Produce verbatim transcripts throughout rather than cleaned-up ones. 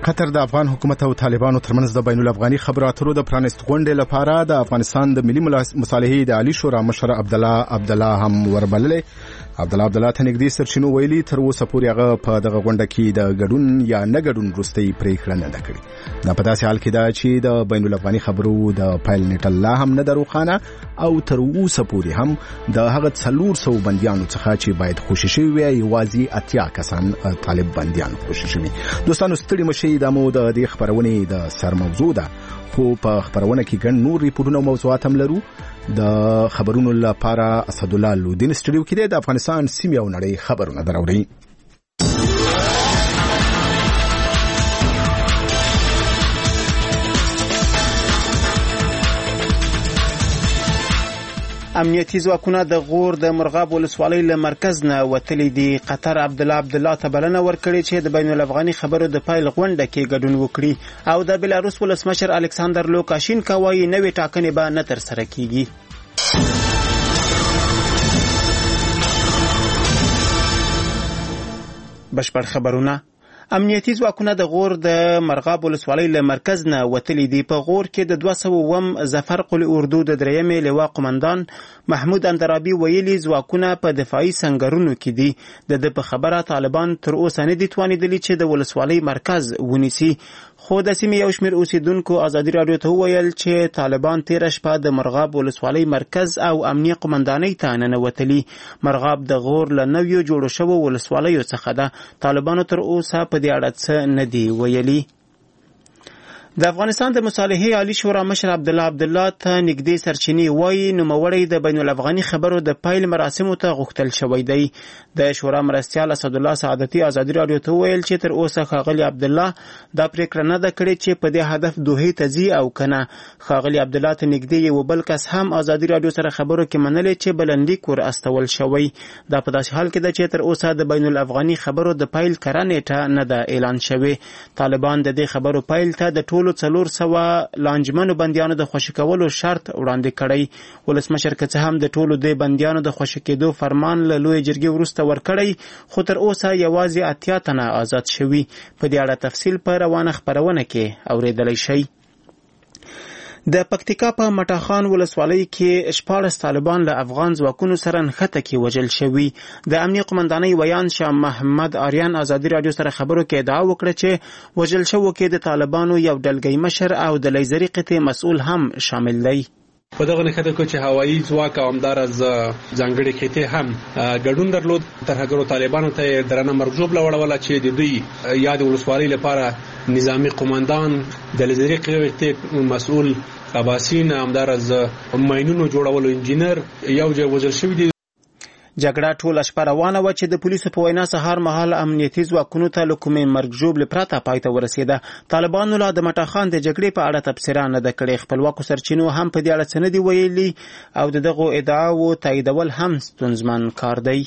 قطر د افغان حکومت او طالبانو ترمنځ د بین الافغاني خبرو اترو د پرانست غونډې لپاره د افغانستان د ملي مصالحې د عالی شورا مشر عبد الله عبد الله هم وربللې. عبد الله عبد الله ته نږدې سرچینو ویلي تر اوسه پورې هغه په دغه غونډه کې د ګډون یا نه ګډون وروستۍ پریکړه نه ده کړې. دا په داسې حال کې ده چې د بین الافغاني خبرو د پیل نیټه لا هم نه ده روښانه او تر اوسه پورې هم د هغه څلور سوه بندیانو څخه چې باید خوشي شوي وي یوازې اتیا کسان طالب بندیان خوشي شوي. دوستانو ستړي مشي د مو د دې خبرونې د سر موضوع ده، خو په خبرونه کې ګڼ نور ریپورټونه او موضوعات هم لرو. د خبرونو لپاره اسد الله لودین سټډیو کې د افغانستان سیمه او نړۍ خبرونه دراوړي. امنیتي ځواکونه د غور د مرغاب ولسوالۍ له مرکز نه وتلي دي. قطر عبد الله عبد الله ته بلنه ورکړې چې د بین الافغاني خبرو د پایل غونډه کې ګډون وکړي او د بلاروس ولسمشر الکساندر لوکاشینکا وایي نوې ټاکنې به نه ترسره کیږي. بشپړ خبرونه. امنیتي ځواکونه د غور د مرغاب ولسوالۍ له مرکز نه وتلي دي. په غور کې د دوه سوه اووم ظفر قل اردو د درېیمې لوا قمندان محمود اندرابي ویلي ځواکونه په دفاعي سنګرونو کې دي. د ده په خبره طالبان تر اوسه نه دي توانېدلي چې د ولسوالۍ مرکز ونیسي، خو د سیمې یو شمېر اوسیدونکو ازادي راډیو ته وویل چې طالبان تېره شپه د مرغاب ولسوالۍ مرکز او امنیه قمندانۍ ته ننوتلي. مرغاب د غور له نویو جوړو شوو ولسوالیو څخه ده. طالبانو تر اوسه په دې اړه څه نه دي ویلي. د افغانستان د مصالحې عالی شورا مشر عبد الله عبد الله ته نږدې سرچینې وایي نوموړی د بین الافغاني خبرو د پیل مراسمو ته غوښتل شوی دی. د شورا مرستیال اسد الله سعادتي ازادي راډیو ته ویل چې تر اوسه ښاغلي عبد الله دا پریکړه نه ده کړې چې په دې هدف دوحې ته ځي او کنه. ښاغلي عبد الله ته نږدې یو بل کس هم ازادي راډیو سره خبرو کې منلې چې بلنلیک ور استول شوی. دا په داسې حال کې ده چې تر اوسه د بین الافغاني خبرو د پیل کره نیټه نه ده اعلان شوې. طالبان د دې خبرو پیل ته د ټولو څلور سوه لانجمنو بندیانو د خوشي کولو شرط وړاندې کړی. ولسمشر که څه هم د ټولو د بندیانو د خوشي کېدو فرمان له لوی جرګې وروسته ورکړی، خو تر اوسه یوازې اتیا تنه آزاد شوي. په دې اړه تفصیل په روانه خبرونه کې اورېدلی شئ. د پکتیکا په مټاخان ولسوالۍ کې شپاړس طالبان له افغان ځواکونو سره نښته کې وژل شوي. د امنیه قمندانۍ ویان شاه محمد آریان ازادي راډیو سره خبرو کې ادعا وکړه چې وژل شوو کې د طالبانو یو ډلګۍ مشر او د لیزري قطعې مسؤل هم شامل دی. په دغه نښته کې چې هوایي ځواک او همدارز ځانګړي قطعې هم ګډون درلود. ترهګرو طالبانو ته درنه مرګ ژوبله وړوله چې د دوی یا د ولسوالۍ لپاره نظامی قمندان د لیزري قطعې مسؤل اباسین همدارز ماینونو جوړولو انجینر یو ځای وژل شوي دي. جګړه ټوله شپه روانه وه چې د پولیسو په وینا سهار مهال امنیتي ځواکونو ته له کومې مرګ ژوبلې پرته پای ته ورسېده. طالبانو لا د مټاخان د جګړې په اړه تبصره نه ده کړې. خپلواکو سرچینو هم په دې اړه څه نه دي ویلي او د دغو ادعاو تاییدول هم ستونزمن کار دی.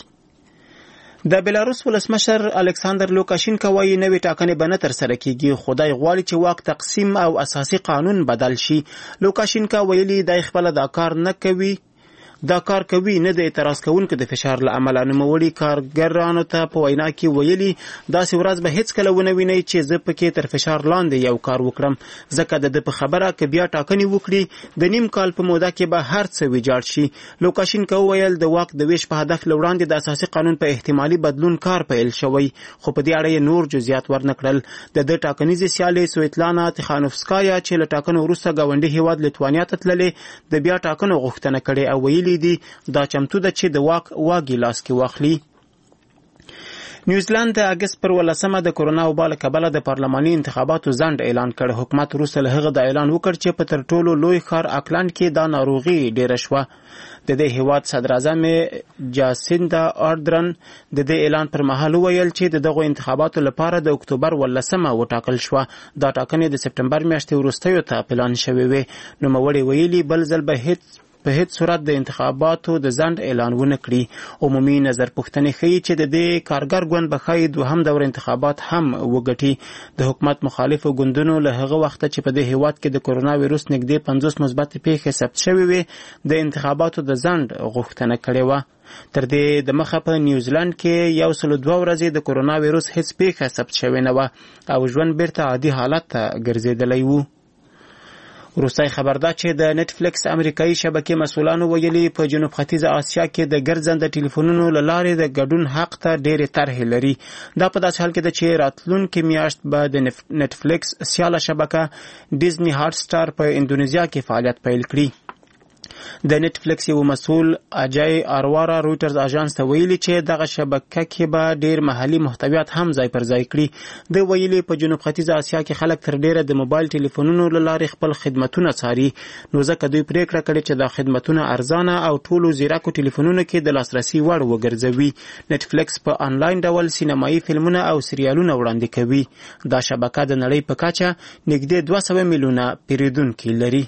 د بلاروس ولسمشر الکساندر لوکاشینکا وایي نوې ټاکنې به نه ترسره کیږي. خدای غواړي چې واک تقسیم او اساسي قانون بدل شي. لوکاشینکا ویلي دی خپله دا کار نه کوي دا کار کوي نه د اعتراض کوونکو د فشار له امله. نوموړي کارګرانو ته په وینا کې ویلي داسې ورځ به هیڅکله ونه وینئ چې زه پکې تر فشار لاندې یو کار وکړم، ځکه د ده په خبره که بیا ټاکنې وکړي د نیم کال په موده کې به هر څه ویجاړ شي. لوکاشینکا وویل د واک د ویش په هدف له وړاندې د اساسي قانون په احتمالي بدلون کار پیل شوی، خو په دې اړه یې نور جزئیات ورنکړل. د ده ټاکنیزې سیالې سویتلانا تخانوفسکایا چې له ټاکنو وروسته ګاونډي هیواد لیتوانیا ته تللې د بیا ټاکنو غوښتنه کړې او ویلي دي دا چمتو ده چې د واک واګي لاس کې واخلي. نیوزیلند د اګست پر ولسمه د کرونا وبا له کبله د پارلماني انتخاباتو ځنډ اعلان کړ. حکومت وروسته له هغه د اعلان وکړ چې په تر ټولو لوی ښار اکلند کې دا ناروغي ډېره شوه. د دې هیواد صدراعظم جاسیندا آردرن د دې اعلان پر مهال وویل چې د دغو انتخاباتو لپاره د اکتوبر ولسمه وټاکل شوه. دا ټاکنې د سپټمبر میاشتې وروستیو ته پلان شوې وې. نوموړي ویلي بل ځل به هیڅ په هیڅ صورت د انتخاباتو د ځنډ اعلان ونه کړي. عمومي نظر پوښتنې ښیي چې د دې کارګر ګوند به ښایي دوهم دور انتخابات هم وګټي. د حکومت مخالفو ګوندونو له هغه وخته چې په دې هیواد کې د کرونا ویروس نږدې پنځوس مثبت پیښې ثبت شوې وې د انتخاباتو د ځنډ غوښتنه کړې وه. تر دې د مخه په نیوزیلند کې یو سل دوه ورځې د کرونا ویروس هیڅ پیښه ثبت شوې نه وه او ژوند بیرته عادي حالت ته ګرځېدلی و. وروستی خبر دا چې د نټفلیکس امریکایي شبکې مسؤلانو ویلي په جنوب ختیځه آسیا کې د ګرځنده ټلیفونونو له لارې د ګډون حق ته ډېرې طرحې لري. دا په داسې حال کې ده چې راتلونکې میاشت به د نټفلیکس سیاله شبکه ډیزني هاټ سټار په اندونیزیا کې فعالیت پیل کړي. د نټفلیکس یو مسؤل اجای اروارا رویټرز اژانس ته ویلي چې دغه شبکه کې به ډیر محلي محتویات هم ځای پر ځای کړي. د ویلي په جنوب ختیځه آسیا کې خلک تر ډیره د موبایل ټلیفونونو له لارې خپل خدمتونه څاري، نو ځکه دوی پریکړه کړې چې دا خدمتونه ارزانه او ټولو زیرکو ټلیفونونو کې د لاسرسي وړ وګرځوي. نټفلیکس په انلاین ډول سینمایي فلمونه او سریالونه وړاندې کوي. دا شبکه د نړۍ په کچه نږدې دوه سوه میلیونه پیریدونکي لري.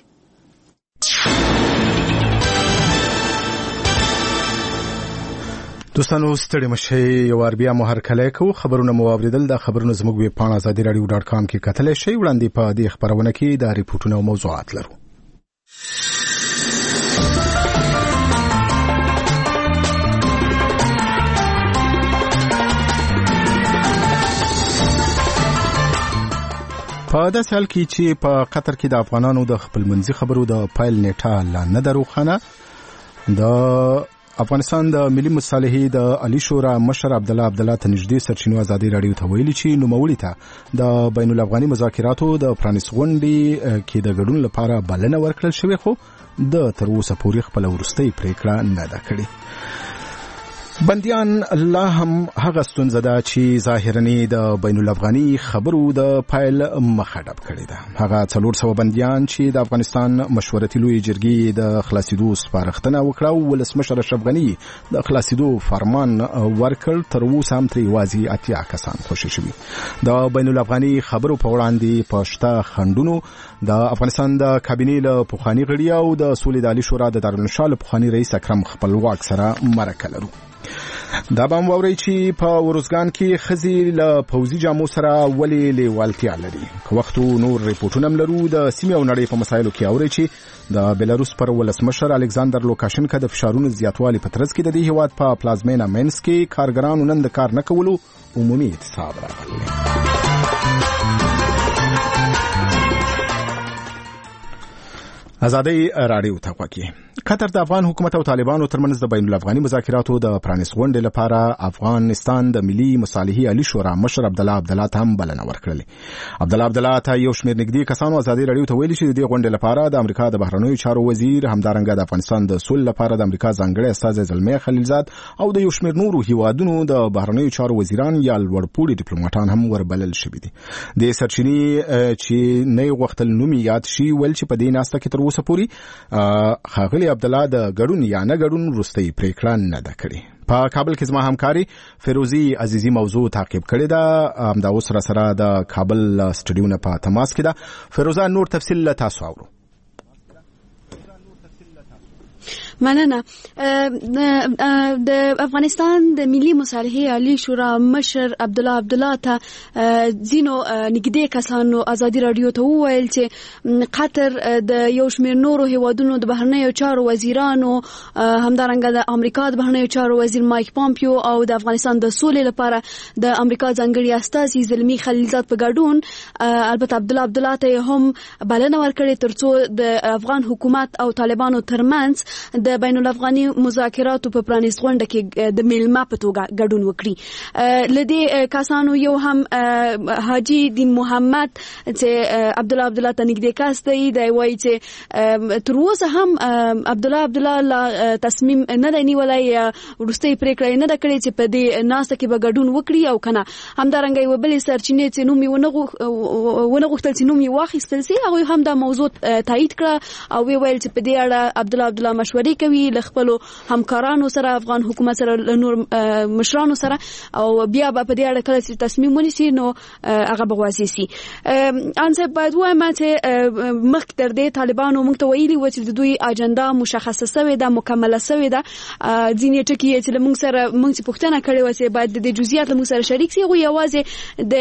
دوستانو ستړي مشئ یو وار بیا مو هرکلی کوو. خبرونه مو واورېدل. دا خبرونه زموږ ویب پاڼه ازادي راډیو ډاټ کام کې کتلی شئ. وړاندې په دې خپرونه کې دا ریپورټونه او موضوعات لرو. په داسې حال کې چې په قطر کې د افغانانو د خپلمنځي خبرو د پیل نیټه لا نه ده روښانه، د افغانستان د ملي مصالحې د علي شورا مشر عبدالله عبدالله ته نږدې سرچینو ازادي راډیو ته ویلي چې نوموړي ته د بین الافغاني مذاکراتو د پرانیست غونډې کې د ګډون لپاره بلنه ورکړل شوې، خو د تر اوسه پورې خپله وروستۍ پریکړه نه ده کړې. بندیان لا هم هغه ستونزه ده چې ظاهرا د بین الافغاني خبرو د پایل مخه ډب کړې ده. هغه څلور سوه بندیان چې د افغانستان مشورتي لویې جرګې د خلاصېدو سپارښتنه وکړه او ولسمشر اشرف غني د خلاصېدو فرمان ورکړ، تر اوسه هم ترې یوازې اتیا کسان خوشي شوي. د بین الافغاني خبرو په وړاندې په شته خنډونو د افغانستان د کابینې له پخواني غړي او د سولې د علي شورا د دارالانشا له پخواني رئیس اکرم خپلواک سره مرکه لرو. دا به هم واورئ چې په ورزګان کې ښځې له پوځي جامو سره ولې لیوالتیا لري. که وخت نور ریپورټونه هم لرو. د سیمې او نړۍ په مسایلو کې اورئ چې د بیلاروس پر ولسمشر الکساندر لوکاشنکا د فشارونو زیاتوالي په ترڅ کې د دې هیواد په پلازمینه مینس کې کارګرانو نن د کار نه کولو عمومي اعتصاب راغلی. ازادي راډیو ته غوږی. قطر د افغان حکومت او طالبانو ترمنځ د بین الافغاني مذاکراتو د پرانیست غونډې لپاره افغانستان د ملي مصالحې علي شورا مشر عبدالله عبدالله ته هم بلنه ورکړلې. عبدالله عبدالله ته یو شمېر نږدې کسانو ازادي راډیو ته ویلي چې د دې غونډې لپاره د امریکا د بهرنیو چارو وزیر، همدارنګه د افغانستان د سولې لپاره د امریکا ځانګړی استازی زلمی خلیلزاد او د یو شمېر نورو هیوادونو د بهرنیو چارو وزیران یا لوړپوړي ډیپلوماټان هم وربلل شوي دي. د سرچینې چې نه یې غوښتل نوم یاد شي ول چې په دې ناسته کې تر اوسه پورې ښاغلي عبدالله د ګډون یا نه ګډون وروستۍ پریکړه نه ده کړې. په کابل کې زما همکاري فیروزي عزیزي موضوع تعقیب کړې ده. همدا اوس را سره د کابل سټډیو نه په تماس کې ده. فیروزه، نور تفصیل له تاسو اورو. مننه. د افغانستان د ملي مصالحې علي شورا مشر عبدالله عبدالله ته ځینو نږدې کسانو ازادي راډیو ته وویل چې قطر د یو شمېر نورو هیوادونو د بهرنیو چارو وزیرانو، همدارنګه د امریکا د بهرنیو چارو وزیر مایک پامپیو او د افغانستان د سولې لپاره د امریکا ځانګړي استازي زلمی خلیلزاد په ګډون، البته عبدالله عبدالله ته هم بلنه ورکړې ترڅو د افغان حکومت او طالبانو ترمنځ د بین الافغاني مذاکراتو په پرانیست غونډه کې د میلمه په توګه ګډون وکړي. لدې کسانو یو هم حاجی دین محمد چې عبدالله عبدالله ته نږدې کس دی، دی وایي چې تر اوسه هم عبدالله عبدالله تصمیم نه دی نیولی، وروستۍ پریکړه نه ده کړې چې په دې ناسته کې به ګډون وکړي او کنه. همدارنګه یوه بلې سرچینې چې نوم یې ونه غوښتل چې نوم یې واخیستل سي، هغوی هم دا موضوع تایید کړه او ویل چې په دې اړه عبدالله عبدالله مشورې کوي له خپل همکارانو سره افغان حکومت سره نور مشرانو سره او بیا به په دې اړه کله چې تصمیم ونیسي نو هغه به واضح شي. ان زه باید وایم چې مخکې تر دې طالبانو موږ ته ویلي و چې د دوی اجنډا مشخصه شوې ده، مکمله شوې ده. ځینې ټکي چې موږ سره موږ چې پوښتنه کړې و چې باید د جزئیات موږ سره شریک شي، خو یوازې د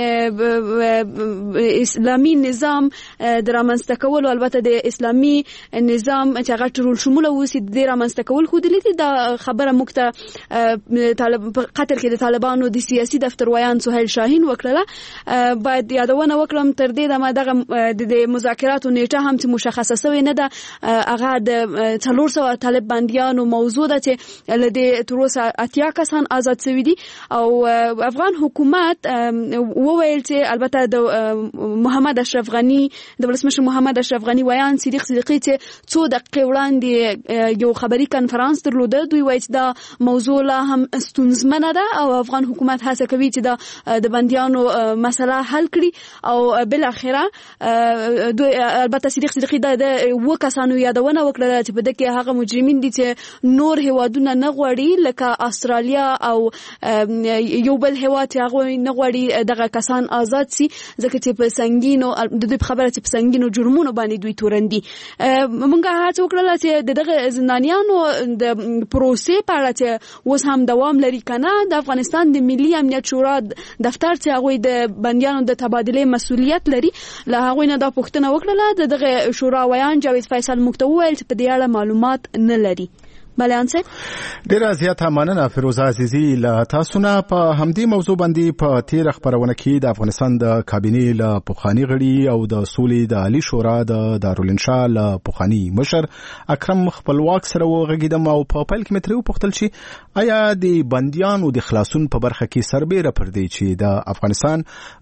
اسلامي نظام د رامنځته کولو، البته د اسلامي نظام چې هغه ټول شموله وسی د رامنځته کول خو د لیدي دا خبره موږ ته طالب قطر کې د طالبانو د سیاسي دفتر ویان سهیل شاهین وکړه. باید یادونه وکړم تر دې دمه دغه د مذاکراتو نیټه هم چې مشخصه شوې نه ده، هغه د څلور سوه طالب بندیانو موضوع ده چې لدې تر اوسه اتیا کسان آزاد شوي دي. او افغان حکومت وویل چې البته د محمد اشرف غنی د ولسمشر محمد اشرف غنی ویان صدیق صدیقی چې څو دقیقې وړاندې یو خبري کنفرانس درلوده، دوی وایي چې دا موضوع لا هم ستونزمنه ده او افغان حکومت هڅه کوي چې دا د بندیانو مسله حل کړي. او بل اخره دوی البته صدیق صدیقی د و کسانو یادونه وکړه چې په دغه هغه مجرمین دي چې نور هیوادونه نه غواړي لکه استرالیا او یو بل هیواد هغه نه غواړي دغه کسان آزاد شي ځکه چې په سنگینو د دوی خبره چې په سنگینو جرمونو باندې دوی تورندي. موږ هڅه وکړه چې دغه زندانیانو د پروسې په اړه چې اوس هم دوام لري کنه د افغانستان د ملي امنیت شورا دفتر چې هغه د بندیانو د تبادله مسؤلیت لري له هغه نه دا پوښتنه وکړه د دغه شورا ویان جاوید فیصل مکتوویل چې په دې اړه معلومات نه لري. بلانسه ډیره زیاته مننه فیروزه عزیزی له تاسو نه. په همدې موضوع باندې په تیر خبرونه کې د افغانستان د کابینې له پوخانی غړي او د سولې د عالی شورا د دارالانشاء له پوخانی مشر اکرم خپلواک سره وغږیدم او په پیل کې متریو پوښتل شي آیا د بندیانو د خلاصون په برخه کې سربېره پر دی چې د افغانستان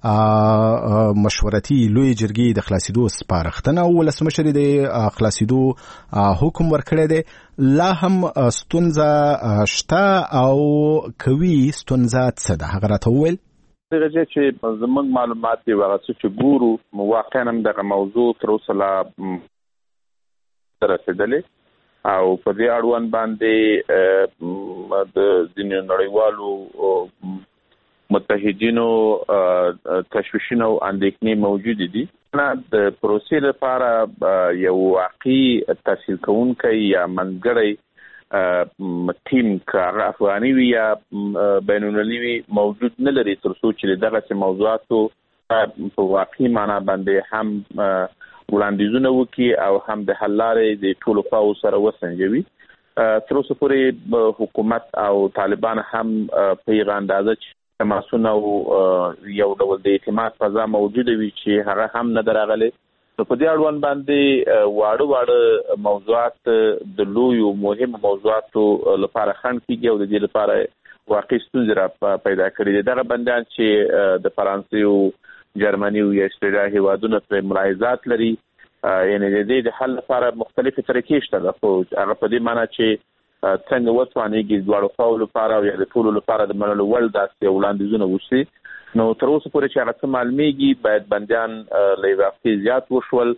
مشورتي لوی جرګې د خلاصیدو سپارښتنه او ولسمشر د خلاصیدو حکم ورکړی دی، لا هم ستونزه شته او کوي ستونزه څه ده هغه راته وویل. دغه چې زموږ معلومات دی هغه چې ګورو واقعا دغه موضوع تر اوسه لا رسیدلې او په دې اړوند باندې د ځینو نړیوالو متحدینو تشویشونه او اندېښنې موجود دي. د پروسې لپاره یو واقعي تحصیل کوونکی یا منځګړی ټیم کار افغاني وي یا بینالمللي وي موجود نه لري تر څو چې دغه موضوعاتو په واقعي معنا باندې هم وړاندیزونه وکړي او هم د حل لارې د ټولو خواو سره وسنجوي. تر اوسه پورې حکومت او طالبان هم په یوه اندازه تماسونه او یو ډول د اعتماد فضا موجوده وي چې هغه هم نه دراغلي. نو په دې اړوند باندې واړه واړه موضوعات د لویو مهمو موضوعاتو لپاره خنډ کیږي او د دې لپاره واقعي ستونزې را پیدا کړي دي. دغه بندیان چې د فرانسې او جرمني او استرالیا هیوادونو په ملاحظات لري، یعنې د دې د حل لپاره مختلفې طریقې شته، خو هغه په دې معنی چې څنګه وتوانېږي دواړو خواو لپاره او یا د ټولو لپاره د منلو وړ داسې وړاندیزونه وشي. نو تر اوسه پورې چې هغه څه معلومیږي باید بندیان له یوې هفتې زیات وشول،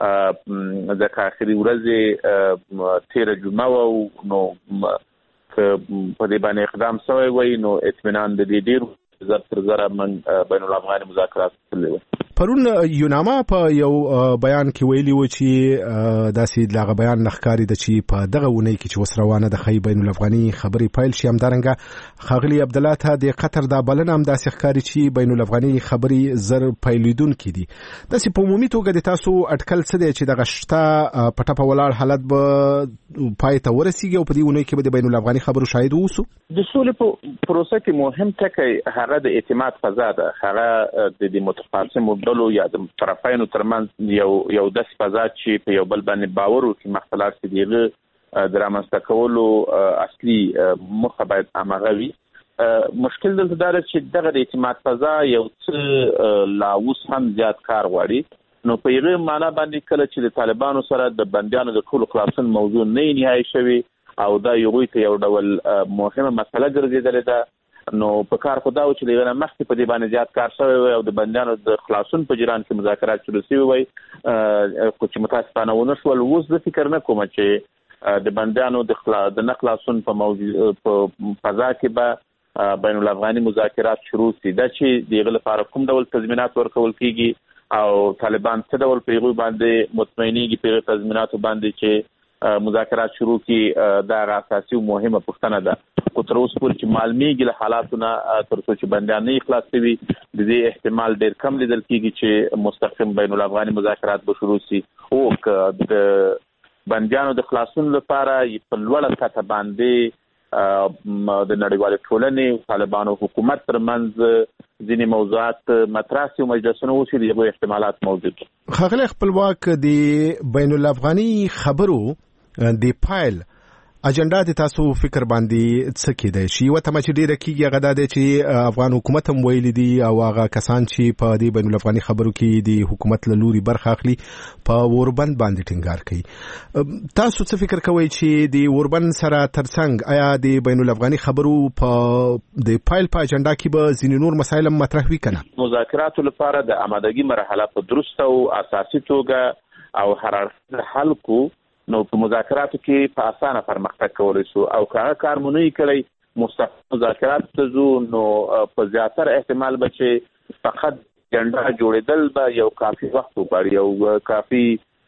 ځکه آخري ورځې تېره جمعه وه، نو که په دې باندې اقدام شوی وی نو اطمینان د دې ډېر زر تر زره من بین الافغاني مذاکرات تللی وی. پرون یوناما په یو بیان کې ویلي و چې داسې دغه بیان نخکاری د چې په دغه ونی کې چې وسروانه د خی بین الافغاني خبرې پایل شي همدارنګه ښاغلي عبدالله ته د قطر د بلنه هم داسې ښکاري چې بین الافغاني خبرې زر پیلیدونکې دي. داسې په عمومي توګه د تاسو اټکل څه دی چې دغه شته په ټپه ولاړ حالت به پای ته ورسیږي او په دې ونی کې به د بین الافغاني خبرو شاهد اوسو؟ د سولې په پروسه کې مهم ټکی هغه د اعتماد فضا ده، هغه د متخاصمو ډلو یا د طرفینو ترمنځ یو یو داسې فضا چې په یو بل باندې باور وکړي مختلف چې دیغه د رامنځته کولو اصلي موخه باید هماغه وي. مشکل دلته دا دی چې دغه د اعتماد فضا یو څه لا اوس هم زیات کار غواړي. نو په یوه معنا باندې کله چې د طالبانو سره د بندیانو د ټولو خلاصون موضوع نه نهایي شوی او دا یو ته یو ډول مهمه مسله ګرځېدلې ده، نو په کار خو دا و چې دغه مخکې په دې باندې زیات کار شوی وي او د بندیانو د خلاصون په جریان کې مذاکرات شروع شوي وي، خو چې متاسفانه ونه شول. اوس زه فکر نه کوم چې د بندیانو د نه خلاصون په فضا کې به بین الافغاني مذاکرات شروع شي. دا چې د هغه لپاره کوم ډول تضمینات ورکول کیږي او طالبان څه ډول په هغوی باندې مطمئنېږي په هغه تضمیناتو باندې چې مذاکرات شروع کی دا اساسي او مهمه پوښتنه ده. خو تر اوسه پورې چې معلومیږي له حالاتونه تر څو چې بندیان نه خلاص شوي د دې احتمال ډېر کم لیدل کیږي چې مستقیم بین الافغاني مذاکرات به شروع شي. او د بندیانو د خلاصون لپاره په لوړه سطح باندې د نړیوالې ټولنې طالبانو حکومت ترمنځ ځینې موضوعات مطرح شي او مجلسونه وشي د هغو احتمالات موجود. ښاغلی خپلواک د بین الافغاني خبرو د پایل اجنډا د تاسو فکر باندې څه کېدای شي؟ یوه تمه چې ډېره کېږي هغه دا دی چې افغان حکومت هم ویلي دي او هغه کسان چې په دې بین الافغاني خبرو کې د حکومت له لوري برخه اخلي په اوربند باندې ټینګار کوي. تاسو څه فکر کوئ چې د اوربند سره ترڅنګ آیا د بین الافغاني خبرو په د پایل په اجنډا کې به ځینې نور مسایل هم مطرح وي که نه؟ مذاکراتو لپاره د آمادګي مرحله په درسته او اساسي توګه او هر اړخیز حل کو نو په مذاکراتو کې په اسانه پرمختګ کولی شو او که هغه کار مو نه وي کړی مستقیم مذاکراتو ته ځو نو په زیاتره احتمال به چې فقط اجنډا جوړېدل به یو کافي وخت وغواړي او کافي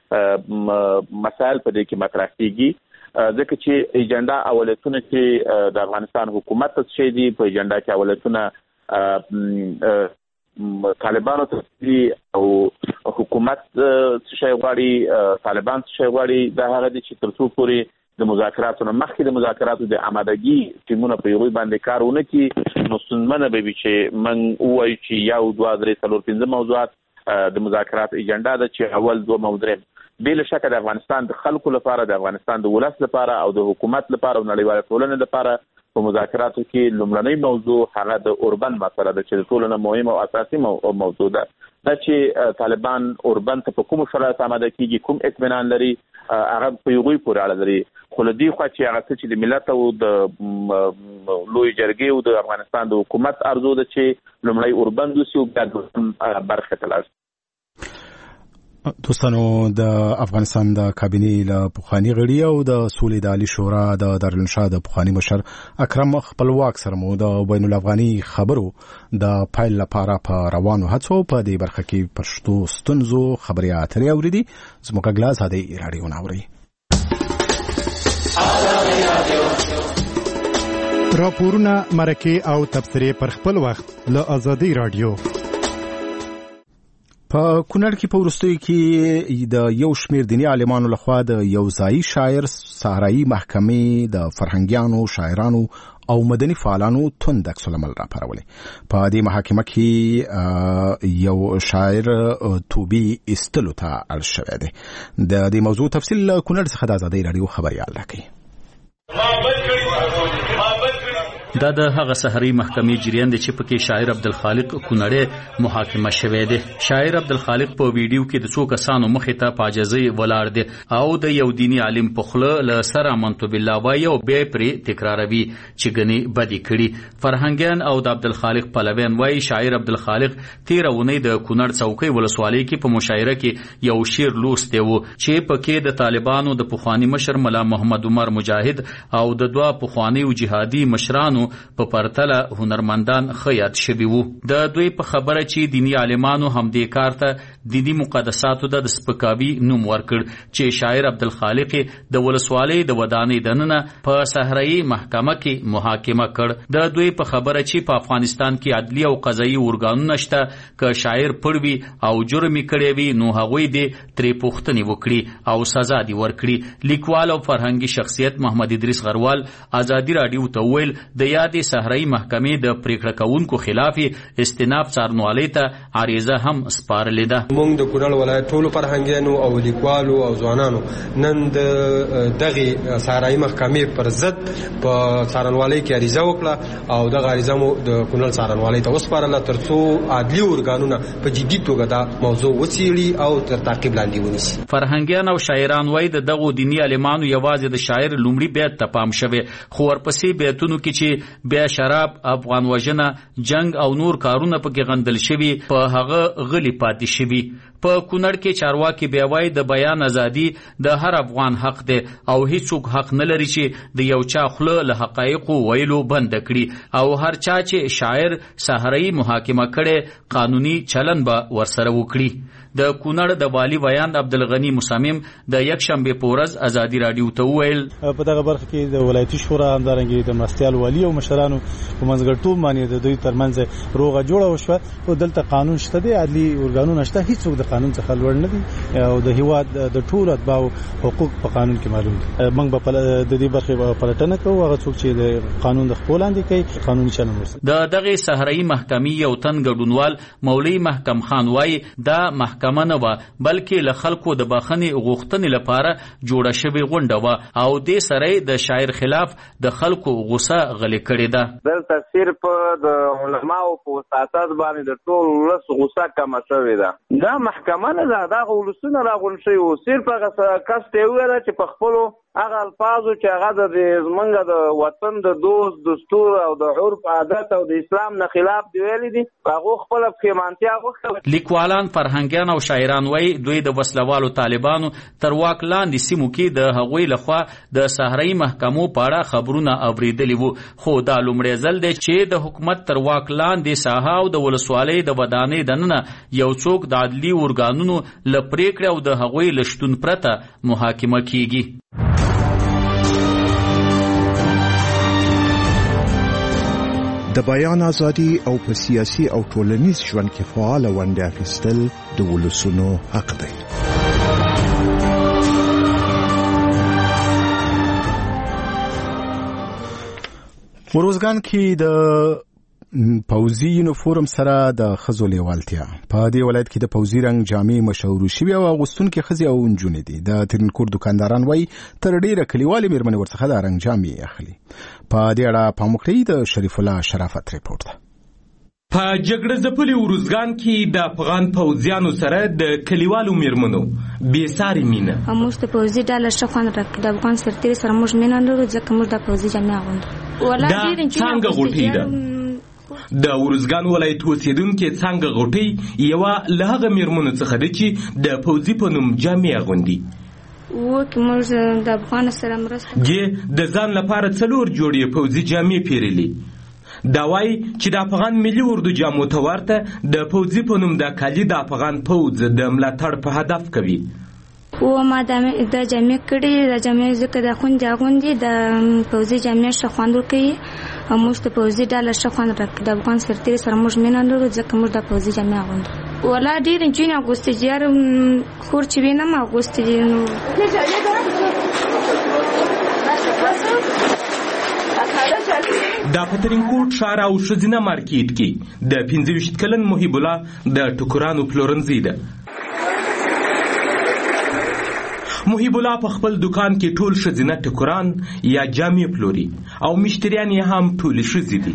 مسایل په دې کې مطرح کېږي ځکه چې اجنډا اولتونه چې د افغانستان حکومت ته شي دي په اجنډا کې اولتونه طالبانو ته او حکومت څه شی غواړي طالبان څه شی غواړي دا هغه دي چې تر څو پورې د مذاکراتو نه مخکې د مذاکراتو د آمادګي ټیمونه په هغوی باندې کار ونه کړي نو ستونزمنه به وي چې موږ ووایو چې یو دوه درې څلور پنځه موضوعات د مذاکرات اجنډا ده چې اول دوه موضوع بې له شکه د افغانستان د خلکو لپاره د افغانستان د ولس لپاره او د حکومت لپاره او نړیوالې ټولنې لپاره په مذاکراتو کې لومړنۍ موضوع هغه د اوربند مسله ده چې د ټولو نه مهمه او اساسي موضوع ده. دا چې طالبان اوربند ته په کومو شرایطو آماده کېږي کوم اطمینان لري هغه په هغوی پورې اړه لري. خو له دې خوا چې هغه څه چې د ملت او د لوی جرګې او د افغانستان د حکومت ارزو ده چې لومړی اوربند وشي او بیا دویم برخې ته لاړ شي. دوستانو د افغانستان د کابینې له پخواني غړي او د سولې د عالي شورا د دارالانشا د پخواني مشر اکرم خپلواک سره مو د بین الافغاني خبرو د پایل لپاره په روانو هڅو په دې برخه کې پښتو ستونزو خبرې اترې اورېدي. زموږ غلاس هدي راډیو ناوري راپورونه مرکه او تبصرې پر خپل وخت له ازادي راډیو. په کونړ کې په وروستیو کې د یو شمېر دیني عالمانو لخوا د یو ځایي شاعر صحرایي محکمې د فرهنګیانو شاعرانو او مدني فعالانو توند عکس العمل راپارولې. په دې محاکمه کې یو شاعر توبې ایستلو ته اړ شوی دی. د دې موضوع تفصیل له کونړ څخه د ازادۍ راډیو خبریال راکوي. دا د هغه سحري محکمې جریان دی چې پکې شاعر عبدالخالق کونړی محاکمه شوی دی. شاعر عبدالخالق په ویډیو کې د څو کسانو مخې ته په عاجزۍ ولاړ دی او د یو دیني عالم په خوله له سره منتو بالله وایي او بیا پرې تکراروي چې ګنې بدې کړي. فرهنګیان او د عبدالخالق پلویان وایي شاعر عبدالخالق تېره اونۍ د کونړ څوکۍ ولسوالۍ کې په مشاعره کې یو شعر لوستی و چې پکې د طالبانو د پخواني مشر ملا محمد عمر مجاهد او د دوه پخوانیو جهادي مشرانو په پرتله هنرمندان خیات شوي وو. د دوی په خبره چې دینی عالمانو هم دې کار ته دینی مقدساتو د سپکاوي نوم ورکړ چې شاعر عبدالخالق د ولسوالۍ د ودانۍ دننه په صحرایي محکمه کې محاکمه کړ. د دوی په خبره چې په افغانستان کې عدلي او قضایي ارګانونه شته که شاعر پړوي او جرم کړی وي نو هغوی دې ترې پوښتنې وکړي او سزا دې ورکړي. لیکوال او فرهنګي شخصیت محمد ادریس غروال ازادي راډیو ته وویل د یادې صحرایي محکمې د پریکړه کوونکو خلاف استناب څارنوالۍ ته عریضه هم سپارلې ده. موږ د کونړ ولایت ټولو فرهنګیانو او لیکوالو او ځوانانو نن د دغه صحرایي محکمې پر ضد په څارنوالۍ کې عریضه وکړه او دغه عریضه مو د کونړ څارنوالۍ ته وسپارله ترڅو عدلي ارګانونه په جدي توګه دا موضوع وڅېړي او تر تعقیب لاندې ونیسي. فرهنګیان او شاعران وایي د دغو دیني عالمانو یوازې د شاعر لومړي بیت ته پام شوی خو ورپسې بیتونو کې چې بیا شراب، افغان وژنه، جنگ او نور کارونه پکې غندل شوي په هغه غلي پاتې شوي. په کونړ کې چارواکي بیا وایي د بیان ازادي د هر افغان حق دی او هیڅوک حق نه لري چې د یو چا خوله له حقایقو ویلو بند کړي او هر چا چې شاعر سحرایي محاکمه کړي قانوني چلن به ورسره وکړي. د کونړ د والي بیان عبدالغني مصمم د یکشنبه په ورځ ازادي راډیو ته وویل په دغه برخه کې د ولایتي شورا همدارنګه د مرستیال والي او مشرانو په منځګړیتوب باندې د دوی ترمنځ روغه جوړه وشوه او دلته قانون شته دی، عدلي ارګانونه شته، هیڅوک د قانون څخه لوړ نه دي او د هیواد د ټولو اتباعو حقوق په قانون کې معلوم دي. موږ به د دې برخې پلټنه کوو، هغه څوک چې د قانون د خپل لاندې کوي قانوني چلند ورسره. د دغه صحرایي محکمې یو تن ګډونوال مولوي محکم خان وایي دا محکمه نه وه بلکې له خلکو د بخښنې غوښتنې لپاره جوړه شوې غونډه وه او دې سره د شاعر خلاف د خلکو غوسه غلې کړې ده. دلته صرف د علماو په وساتت باندې د ټول ولس غوسه کمه شوې ده. دا محکمه نه ده، دا ولسونه راغونډ شوي وو. صرف هغه کس ته یې وویله چې په خپلو هغه الفاظو چې هغه د زمونږ د وطن د دوست دستور او د عرف عادت او د اسلام نه خلاف دی ویلي دي، هغه خپل پښیمانتیا وکړه. لیکوالان، فرهنګیان او شاعران وایي دوی د وسلوالو طالبانو تر واک لاندې سیمو کې د هغوی لخوا د صحرایي محکمو په اړه خبرونه اوریدلي وو، خو دا لومړی ځل دی چې د حکومت تر واک لاندې ساحه او د ولسوالۍ د ودانۍ دننه یو څوک د عدلي ارګانونو له پریکړې او د هغوی له شتون پرته محاکمه کیږي. د بیان ازادي او په سیاسي او ټولنیز ژوند کې فعال ونډه اخیستل د ولسونو حق دی. وروزګان کې د پوځي یونیفورم سره د ښځو لیوالتیا. په دې ولایت کې د پوځي رنګ جامې مشهور شوي او اغوستونکي ښځې او نجونې دي. د ترینکوټ دکانداران وایي تر ډیره کلیوالې میرمنې ورڅخه د رنګ جامې اخلي. په دې اړه پام وکړئ. د شریف الله شرافت ریپورت ده. په جګړه ځپلي وروزګان کې د افغان پوځیانو سره د کلیوالو میرمنو بې ساري مینه. موږ ته پوځي ډاله ښه خوند راکړي. د افغان سرتېري سره موږ مینه لرو ځکه موږ د پوځي جامې اغوندو. دا څنګه غوټۍ ده؟ د وروزګان ولایت اوسیدونکي څنګه غوټۍ یوه له هغه میرمنو څخه ده چې د پوځي په نوم جامې اغوندي. وکې موږ د افغان سره مرسته کې د ځان لپاره څلور جوړې پوځي جامې پیرلي. دا وایي چې د افغان ملي اردو جامو ته ورته د پوځي په نوم د کالي د افغان پوځ د ملاتړ په هدف کوي. و ما د جامې کړي، د جامې ځکه د خوندې اغوندي د پوځي جامې ښه خوند ورکوي او موږ ته پوځي ډاله ښه خوند راکړي. د افغان سرتېري سره موږ مینه لرو ځکه موږ د پوځي جامې اغوندو. ولا ډېرې نجونې اغوستې دي، هر خور چې وینم اغوستې دي. دا په ترینکوټ ښار او ښځینه مارکیټ کې د پنځه ویشت کلن محیب الله د ټوکرانو پلورنځي ده. محیب الله په خپل دکان کې ټول ښځینه ټوکران یا جامې پلوري او مشتریان یې هم ټولې ښځې دي.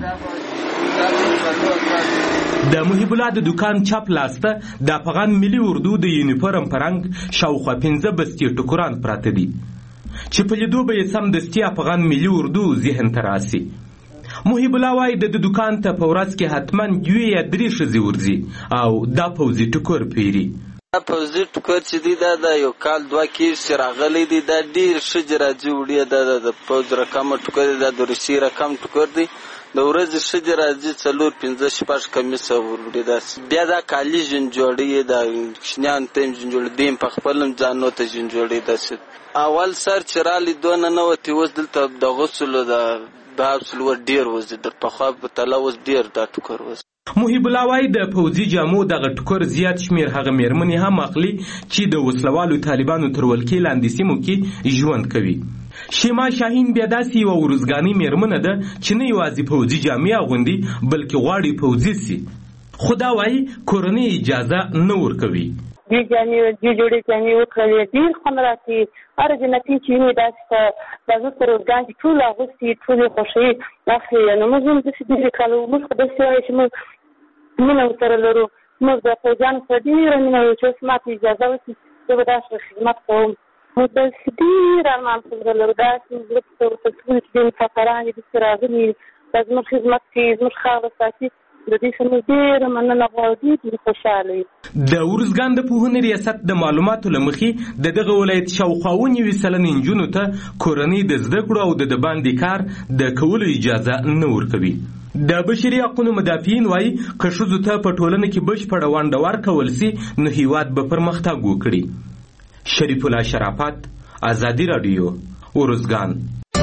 د محیب الله د دکان چپ لاسته د افغان ملي اردو د یونیفورم په رنګ شاوخوا پنځه بستې ټوکران پراته دي چې په لیدو به یې سمدستي افغان ملي اردو ذهن ته راسي. محیب الله وایي د دکان ته په ورځ کې حتما دوې یا درې ښځې ورځي او دا پوځي ټوکر پیري. پوځي ټوکر چې دی دا د یو کال دوه کېږي چې راغلی دی، دا ډېر ښځې راځي وړي. دا د پوځ رقم ټوکر دی، دا د روسیې رقم ټوکر دی. د ورځې ښځې راځي څلور پنځه شپږ کمیسه وروړي. داسې بیا دا کالي ژنجوړي، دا کوچنیانو ته یې ژنجوړي، دوی هم په خپل هم ځانو ته ژنجوړي. داسې اول سر چې رالي دونه نه وتې، اوس دلته د غسلو د باب سلور ډېر وځي، د پخوا په تله اوس ډېر دا ټوکر وځي. محیب الله وایي د پوځي جامو دغه ټوکر زیات شمېر هغه میرمنې هم اخلي چې د وسلوالو طالبانو تر ولکې لاندې سیمو کې ژوند کوي. شیما شاهین بیا داسې یوه وروزګانۍ میرمنه ده چې نه یوازې پوځي جامې اغوندي بلکې غواړي پوځي سي، خو دا وایي کورنۍ اجازه نه ورکوي. دې جامې دې جوړې جامې وکړلې ډېر خوند راکوي. هر جنتي چې وي داسې په دغه په روزګان کې ټول اغوستي، ټولې خوښوي اخلي. نو موږ هم داسې ډېرې کاله موږ خو داسې وایو چې موږ مینه ورسره لرو. موږ د پوځیانو سره ډېره مینه لرو چې اوس ما ته اجازه وکړي زه به داسې خدمت کوم. موږ داسې ډېر ارمان سره لرو. داسې زړه پسې ورته ټول چې مسافران دې داسې راغلي دا زموږ خدمت کې زموږ خاوره ساتي. د دې سره ډېره مننه غواړو چې خوشحاله وي. د ارزګان د پوهنې ریاست د معلوماتو له مخې د دغه ولایت شاوخوا اووه نوي سلنې نجونو ته کورنۍ د زده کړو او د باندې کار د کولو اجازه نه ورکوي. د بشري حقوقو مدافعین وایي که ښځو ته په ټولنه کې بشپړه ونډه ورکول سي نو هیواد به پرمختګ وکړي. شریف الله شرافت، ازادي راډیو، ارزګان.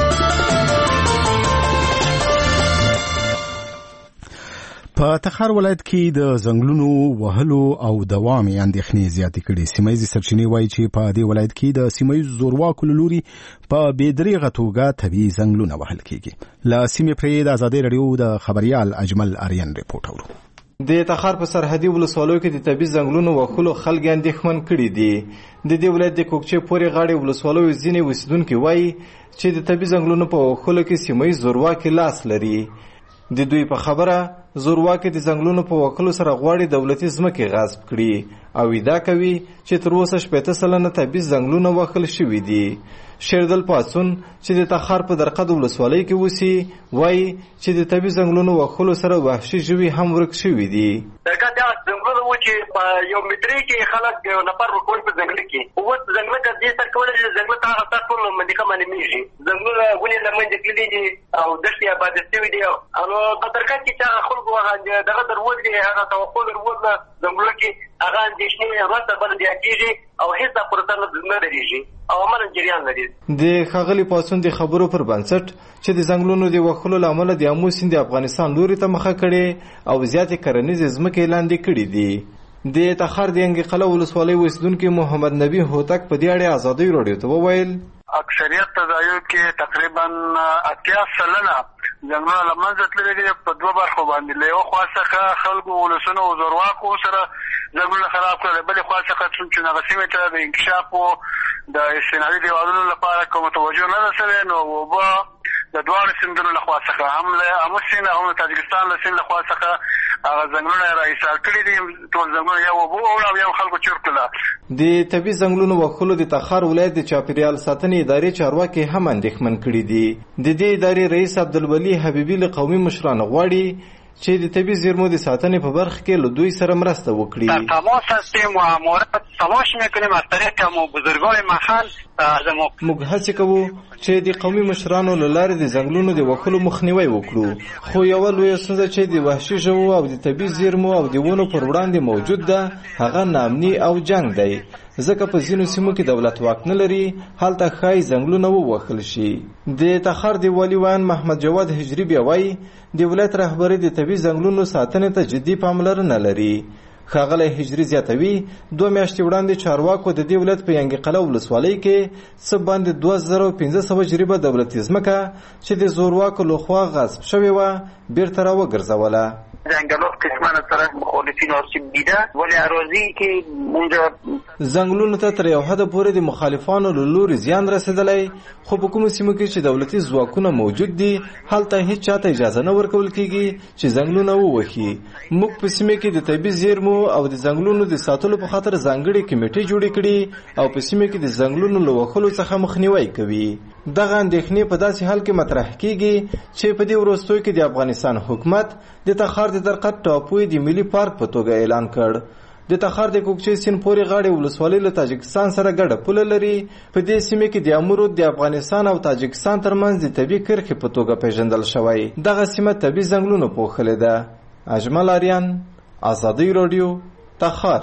په تخار ولایت کې د ځنګلونو وهلو او دوامي اندېښنې زیاتې کړي. سیمه ییزې سرچینې وایي چې په دې ولایت کې د سیمه ییزو زورواکو له لوري په بې دریغه توګه طبیعي ځنګلونه وهل کېږي. له سیمې پرې د ازادي راډیو د خبریال اجمل آریان ریپورټ اورو. د تخار په سرحدي ولسوالیو کې د طبیعي ځنګلونو وهلو خلک اندېښمن کړي دي. د دې ولایت د کوکچې پورې غاړې ولسوالیو ځینې اوسیدونکي وایي چې د طبیعي ځنګلونو په وهلو کې سیمه ییز زورواکي لاس لري. د دوی په خبره زورواکي د ځنګلونو په وهلو سره غواړي دولتي ځمکې غصب کړي او ادعا کوي چې تر اوسه شپېته سلنه طبیعي ځنګلونه وهل شوي دي. شیردل پاڅون چې د تخار په درقد ولسوالۍ کې اوسي وایي چې د طبیعي ځنګلونو وهلو سره وحشي ژوي هم ورک شوي دي. درقد هغه ځنګلونه وو چې په یو مترې کې خلک یو نفر ورکول په ځنګل کې اوس ځنګل ته دې سر کولی چې ځنګل ته هغه سر ټول منطقه معلومېږي. ځنګلونه ونې له منځه تللي دي او دښتې آباده شوي دي. نو په درقد کې چې هغه خلکو هغه دغه دروز دی هغه توقع دروز نه ځنګلونو کې هغه اندېښنې وروسته بل زیاتېږي او هېڅ دا پروسه نه درېږي او عملاً جریان لري. د ښاغلي پاڅون د خبرو پر بنسټ چې د ځنګلونو د وهلو له امله د آمو سیند د افغانستان لوري ته مخه کړې او زیاتې کرنیزې ځمکې لاندې کړي دي. د تخار د ینګي قلعه ولسوالۍ اوسیدونکي محمد نبی هوتک په دې اړه ازادي راډیو ته وویل اکثریت تدایو کې تقریبا اتیا سلنه ځنګلونه له منځه تللي دي په دوه برخو باندې. له یوه خوا څخه خلکو ولسونو او زورواکو سره ځنګلونه خراب کړل، له بلې خوا څخه چې هغه سیمې ته د انکشافو د استنادي دیوالونو لپاره کومه توجه نه ده شوې، نو اوبه د دواړو سیندونو له خوا څخه هم د آمو سیند او د تاجکستان له سیند له خوا څخه هغه ځنګلونه را ایسار کړي دي. ټول ځنګلونه یا اوبه وړه او یا خلکو چور کړله. د طبیعي ځنګلونو وهلو د تخار ولایت د چاپیریال ساتنې ادارې چارواکي هم اندېښمن کړي دي. د دې ادارې رئیس عبدالولي حبیبي له قومي مشرانو غواړي چې د طبیعي زیرمو د ساتنې په برخه کې له دوی سره مرسته وکړي. در تماس هستیم و مورد تلاش میکنیم از طریق مو بزرگای محل. موږ هڅه کوو چې د قومي مشرانو له لارې د ځنګلونو د وهلو مخنیوی وکړو، خو یوه لویه ستونزه چې د وحشي ژوو او د طبیعي زیرمو او د ونو پر وړاندې موجود ده هغه ناامني او جنګ دی. ځکه په ځینو سیمو کې دولت واک نه لري، هلته ښایي ځنګلونه ووهل شي. د تخار د والي ویان محمد جواد هجري بیا وایي د ولایت رهبري د طبیعي ځنګلونو ساتنې ته جدي پاملرنه لري. ښاغلی هجري زیاتوي دوه میاشتې وړاندې چارواکو د دې ولایت په ینګي قلعه ولسوالۍ کې څه باندې دوه زره پنځه سوه جریبه دولتي ځمکه چې د زورواکو لخوا غصب شوې وه بیرته راوګرځوله. ځنګلات قسما از طرف مخالفین آسیب دیده ولی اراضی که اونجا ځنګلونو ته تر یو حده پورې د مخالفانو له لوري زیان رسېدلی، خو په کومو سیمو کې چې دولتي ځواکونه موجود دي هلته هیڅ چاته اجازه نه ورکول کېږي چې ځنګلونه ووهي. موږ په سیمه کې د طبیعي زیرمو او د ځنګلونو د ساتلو په خاطر ځانګړې کمیټې جوړې کړي او په سیمه کې د ځنګلونو له وهلو څخه مخنیوی کوي. دغه اندېښنې په داسې حال کې مطرح کېږي چې په دې وروستیو کې د افغانستان حکومت د تخار د درقد ټاپوی د ملي پارک په توګه اعلان کړ. د تخار د کوکچې سیند پورې غاړې ولسوالۍ له تاجکستان سره ګډه پوله لري. په دې سیمه کې د امو د افغانستان او تاجکستان ترمنځ د طبیعي کرښې په توګه پیژندل شوی. دغه سیمه طبیعي ځنګلونو پوښلې ده. اجمل آریان، ازادي راډیو، تخار.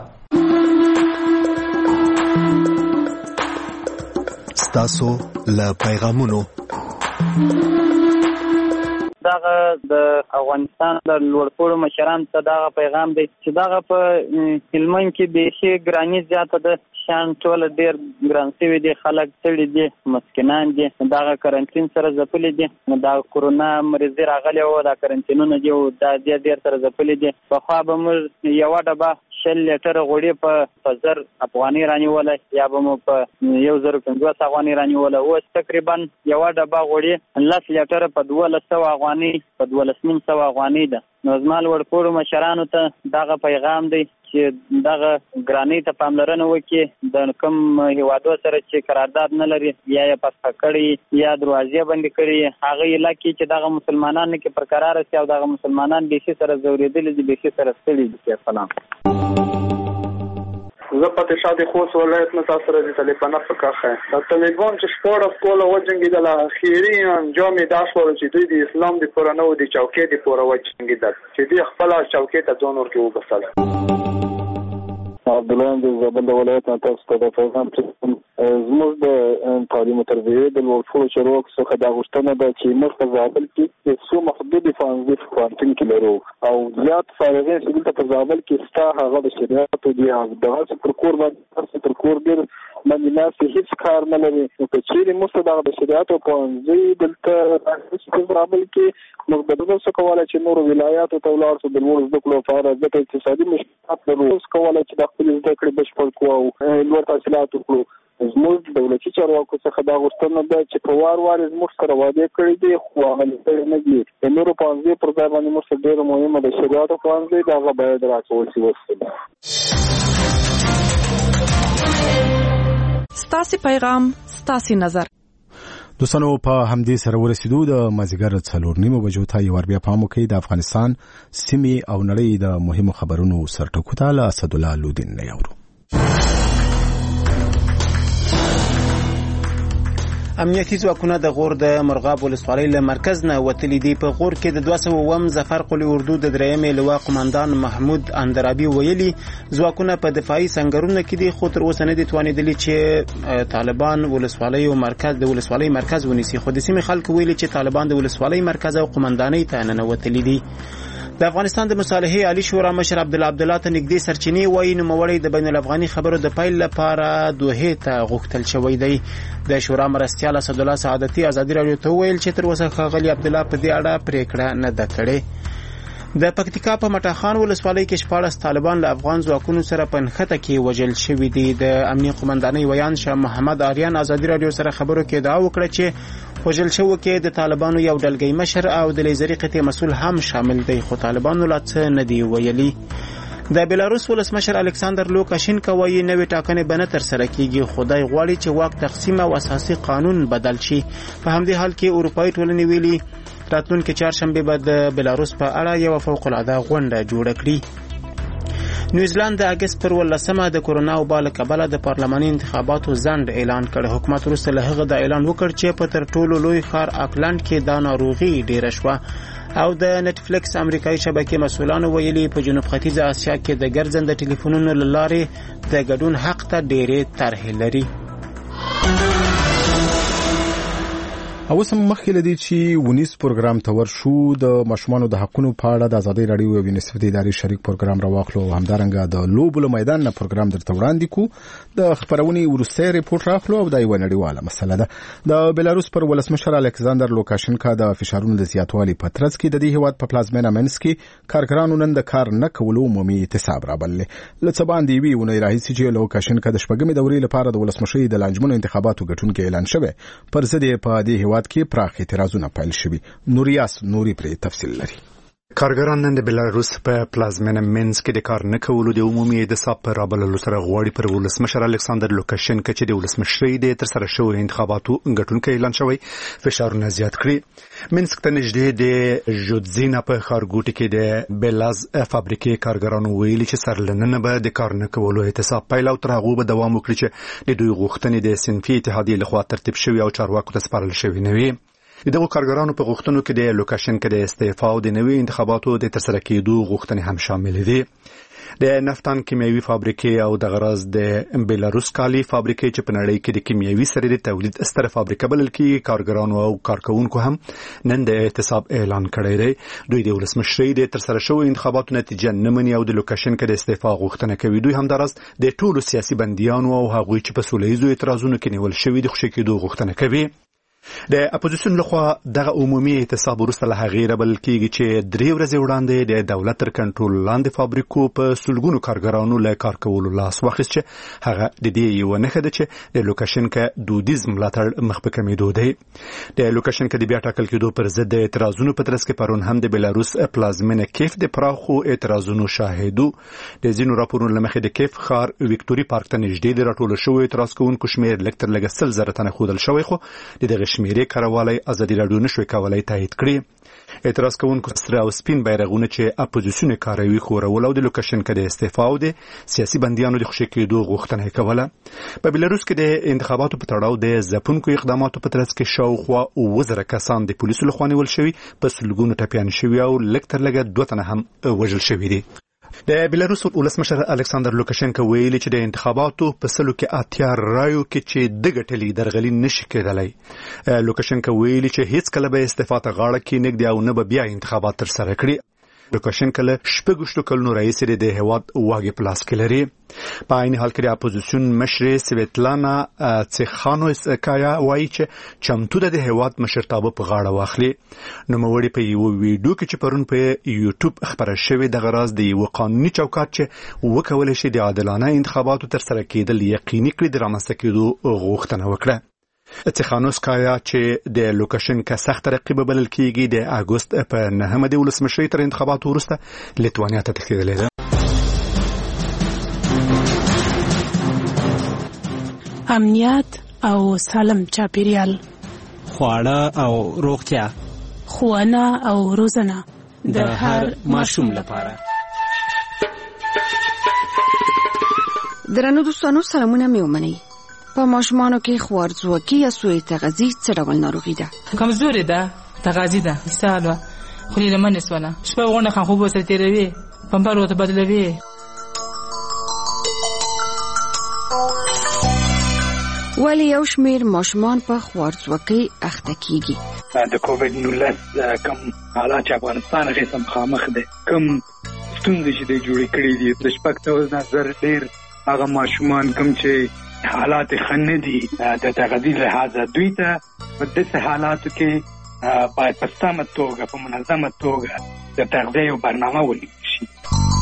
ستاسو له پیغامونو دغه د افغانستان د لوړپوړو مشرانو ته دغه پیغام دی چې دغه په هلمند کې بیخي ګراني زیاته ده، شیان ټوله ډېر ګران شوي دي، خلک ستړي دي، مسکینان دي، دغه کرنټین سره ځپلي دي. دا کورونا مریضي راغلی و، دا کرنټینونه دي او دا ډېر ډېر سره ځپلي دي. پخوا به موږ یوه ډبه شل لیټره غوړي په په زر افغانۍ رانیوله، یا به مو په یو زر پنځوس افغانۍ رانیوله. اوس تقریبا یوه ډبه غوړي لس لیټره په دولس سوه افغانۍ په دولس نیم سوه افغانۍ ده. نو زما لوړپوړو مشرانو ته دغه پیغام دی چې دغه ګرانۍ ته پاملرنه وکړي، د کوم هیوادو سره چې قرارداد نه لري یا یې فسخ کړي یا دروازې بندې کړي، هغه علاقې چې دغه مسلمانان کې پر قرار شي او دغه مسلمانان بیخي سره ځورېدلي دي، بیخي سره ستړي دي. سلام. زه پاتې شاه د خوست ولایت نه تاسو سره د طالبانو په کاخه د طالبان چې شپږ کال وجنګېدل، اخیری انجام یې دا شو چې دوی د اسلام د پرانو د چوکۍ د پوره وجنګېدل چې دوی خپل چوکۍ ته ځان ورکړي وبسل. عبدالله د زابل د ولایت نه تاسو ته د پیغام زموږ د تعلیم او تربیې د لوړپوړو چارواکو څخه دا غوښتنه ده چې موږ په زابل کې څو محدودې ښوونځي په پوهنتون کې لرو او زیات فارغین چې دلته په زابل کې شته هغه د شریعتو دي، دغسې پر کور باندې پر کور ډېر باندې ناستې هېڅ کار نه لري. نو که چېرې موږ ته دغه د شریعتو پوهنځي دلته په زابل کې موږ به دغه څه کولی چې نورو ولایاتو ته ولاړ شو د لوړو زده کړو لپاره، ځکه اقتصادي مشکلات لرو، اوس کولی چې د خپلې زده کړې بشپړ کړو او لوړ تحصیلات وکړو. زموږ دولتي چارواکو څخه دا غوښتنه ده چې په وار وار زموږ سره وعدې کړي دي خو عملي کړي نه دي. د نورو پوهنځیو پر ځای باندې موږ سره ډېره مهمه د شریعتو پوهنځی د هغه باید راکول شي. وسله ستاسې پیغام ستاسې نظر. دوستانو په همدې سره ورسېدو د مازدیګر څلور نیمو بجو ته یو ور بیا پام وکړئ د افغانستان سیمې او نړۍ د مهمو خبرونو سرټکو ته له اسدالله لودین نه یورو. امنیتي ځواکونه د غور د مرغاب ولسوالۍ له مرکز نه وتلي دي. په غور کې د دوه سوه اووم ظفر قلي اردو د درېیمې لوا قماندان محمود اندرابي ویلي ځواکونه په دفاعي سنګرونو کې دي خو تر اوسه نه دي توانېدلي چې طالبان ولسوالۍ او مرکز د ولسوالۍ مرکز ونیسي، خو د سیمې خلک ویلي چې طالبان د ولسوالۍ مرکز او قماندانۍ ته ننوتلي دي. د افغانستان د مصالحې عالی شورا مشر عبدالله عبدالله ته نږدې سرچینې وایي نوموړی د بین الافغاني خبرو د پیل لپاره دوحې ته غوښتل شوی دی. د شورا مرستیال اسدالله سعادتي ازادي راډیو ته وویل چې تر اوسه ښاغلي عبدالله په دې اړه پریکړه نه ده کړې. د پکتیکا په مټاخان ولسوالۍ کې شپاړس طالبان له افغان ځواکونو سره په نښته کې وژل شوي دي. د امنیه قمندانۍ ویان شاه محمد آریان ازادي راډیو سره خبرو کې ادعا وکړه چې وژل شوو کې د طالبانو یو ډلګۍ مشر او د لیزري قطعې مسؤل هم شامل دی، خو طالبانو لا څه نه دي ویلي. د بلاروس ولسمشر الکساندر لوکاشینکو وایي نوې ټاکنې به نه ترسره کیږي، خدای غواړي چې واک تقسیم او اساسي قانون بدل شي. په همدې حال کې اروپایي ټولنې ویلي راتلونکي چهارشنبه به د بلاروس په اړه یو فوق العاده غونډه جوړه کړي. نیوزیلند د اگست پر ولسمه د کورونا وبا له کبله د پارلماني انتخاباتو ځنډ اعلان کړ. حکومت وروسته له هغه د اعلان وکړ چې په تر ټولو لوی ښار اکلند کې دا ناروغي ډیره شوه او د نټفلیکس امریکایي شبکې مسؤلانو ویلي په جنوب ختیځه اسیا کې د ګرځنده ټلیفونونو له لارې د ګډون حق ته ډېرې طرحې لري. اوس هم مخکې لدی چې ونیس پروګرام ته ورشو د ماشومانو د حقونو په اړه د آزادۍ راډیو او یونیسف د ادارې شریک پروګرام راواخلو او همدارنګه د لوبو له میدان نه پروګرام درته وړاندې کو. د خبرونې وروستی ریپورت راخلو او دا یو نړیواله مسله ده. د بلاروس پر ولسمشر الکساندر لوکاشینکا د فشارونو د زیاتوالي په ترڅ کې د دې هیواد په پلازمینه منسک کې کارګرانو نن د کار نه کولو عمومي اعتصاب رابللی. له څه باندې وی ونې راهیسې چې لوکاشینکا د شپږمې دورې لپاره د ولسمشرۍ د لانجمنو انتخاباتو ګټونکي اعلان شوی، پر ضد یې په دې هیواد کې پراخ اعتراضونه پیل شوي. نوریاس نوري پرې تفصیل لري. کارګران نن د بلاروس په پلازمینه منسک کې د کار نه کولو د عمومي اعتصاب پر رابللو سره غواړي پر ولسمشر الکساندر لوکاشینکا چې د ولسمشرۍ د ترسره شویو انتخاباتو ګټونکی اعلان شوی فشارونه زیات کړي. منسک ته نږدې د ژودزینا په ښارګوټي کې د بیلاز فابریکې کارګرانو ویلي چې سرلننه به د کار نه کولو اعتصاب پیل او تر هغو به دوام وکړي چې د دوی غوښتنې د صنفي اتحادیې لخوا ترتیب شوي او چارواکو ته سپارل شوي نه وي. د دغو کارګرانو په غوښتنو کې د لوکاشینکا د استعفا او د نوي انتخاباتو د ترسره کېدو غوښتنې هم شامل دي. د نفتان کیمیاوي فابریکې او د غرض د بیلاروس کالي فابریکې چې په نړۍ کې د کیمیاوي سرې د تولید ستره فابریکه بلل کېږي کارګرانو او کارکونکو هم نن د اعتصاب اعلان کړی دی. دوی د ولسمشرۍ د ترسره شویو انتخاباتو نتیجه نه مني او د لوکاشینکا د استعفا غوښتنه کوي. دوی همداراز د ټولو سیاسي بندیانو او هغوی چې په سوله ییزو اعتراضونو کې نیول شوي د خوشي کېدو غوښتنه کوي. د اپوزیسیون لخوا دغه عمومي اعتصاب وروسته له هغې رابلل کېږي چې درې ورځې وړاندې د دولت تر کنټرول لاندې فابریکو په سلګونو کارګرانو له کار کولو لاس واخیست چې هغه د دې یوه نښه ده چې د لوکاشنکا دودیز ملاتړ مخ په کمېدو دی. د لوکاشنکا د بیا ټاکل کېدو پر ضد د اعتراضونو په ترڅ کې پرون هم د بلاروس پلازمینه کیف د پراخو اعتراضونو شاهدو. د ځینو راپورونو له مخې د کیف ښار ویکټوري پارک ته نږدې د راټولو شویو اعتراض کوونکو شمېر لږ تر لږه سل زره تنه ښودل شوی، خو د دغه شمیرې کاروالی ازادي راډیو نشوي کولای تایید کړي. اعتراض کوونکو سره او سپین بیرغونه چې اپوزیسیون کاروي خورول او د لوکاشنکا د استعفا او د سیاسي بندیانو د خوشي کېدو غوښتنه کوله. په بلاروس کې د انتخاباتو په تړاو د ځپونکو اقداماتو په ترڅ کې شاوخوا اووه زره کسان د پولیسو لخوا نیول شوي، په سلګونو ټپیان شوي او لږ تر لږه دوه تنه هم وژل شوي دي. د بلاروس ولسمشر الکساندر لوکاشنکا ویلي چې د انتخاباتو په سلو کې اتیا رایو کې چې د ګټلې درغلي نشي کېدلی. لوکاشنکا ویلي چې هیڅ کله به استعفا ته غاړه کېنږدي او نه به بیا انتخابات ترسره کړي. لوکاشنکا له شپږ کلونو راهیسې د هېواد واګې په لاس کې لري. په عین حال کې د اپوزیسیون مشرې سویتلانا څیخانوسکایا وایي چې چمتو ده د هېواد مشرتابه په غاړه واخلي. نوموړي په یوه ویډیو کې چې پرون په یوټیوب خپره شوې دغه راز د یوه قانوني چوکاټ چې وکولی شي د عادلانه انتخاباتو ترسره کېدل یقیني کړي د رامنځته کېدو غوښتنه وکړه. څیخانوسکایا چې د لوکاشنکا سخت رقیبه بلل کېږي د اګوست په نهمه د ولسمشرۍ تر انتخاباتو وروسته لیتوانیا ته تښتېدلې ده. امنیت او سالم چاپیریال، خواړه او روغتیا، ښوونه او روزنه د هر ماشوم لپاره. درنو دوستانو سلامونه مې ومنئ. په ماشومانو کې خوارځواکي یا سوء تغذیه څه ډول ناروغي ده؟ کمزوري ده، تغذیه ده، مثال خوري لمن سونه شپه غونډه خان خوب وسره تیروي، پمپر وته بدلوي. ولی یو شمیر ماشومان په خوارځواکۍ اخته کیږي. د کووډ نولس کم حالات چې افغانستان غي سم خامخ دي، کم ستونزې چې د جوړې کړې دي د شپږ توزن زر ډیر هغه ماشومان کم چې حالات خنه دي د تغذیه لحاظه دوی ته په داسې حالاتو کې باید په سمه توګه په منظمه توګه د تغذیه برنامه ونیول شي.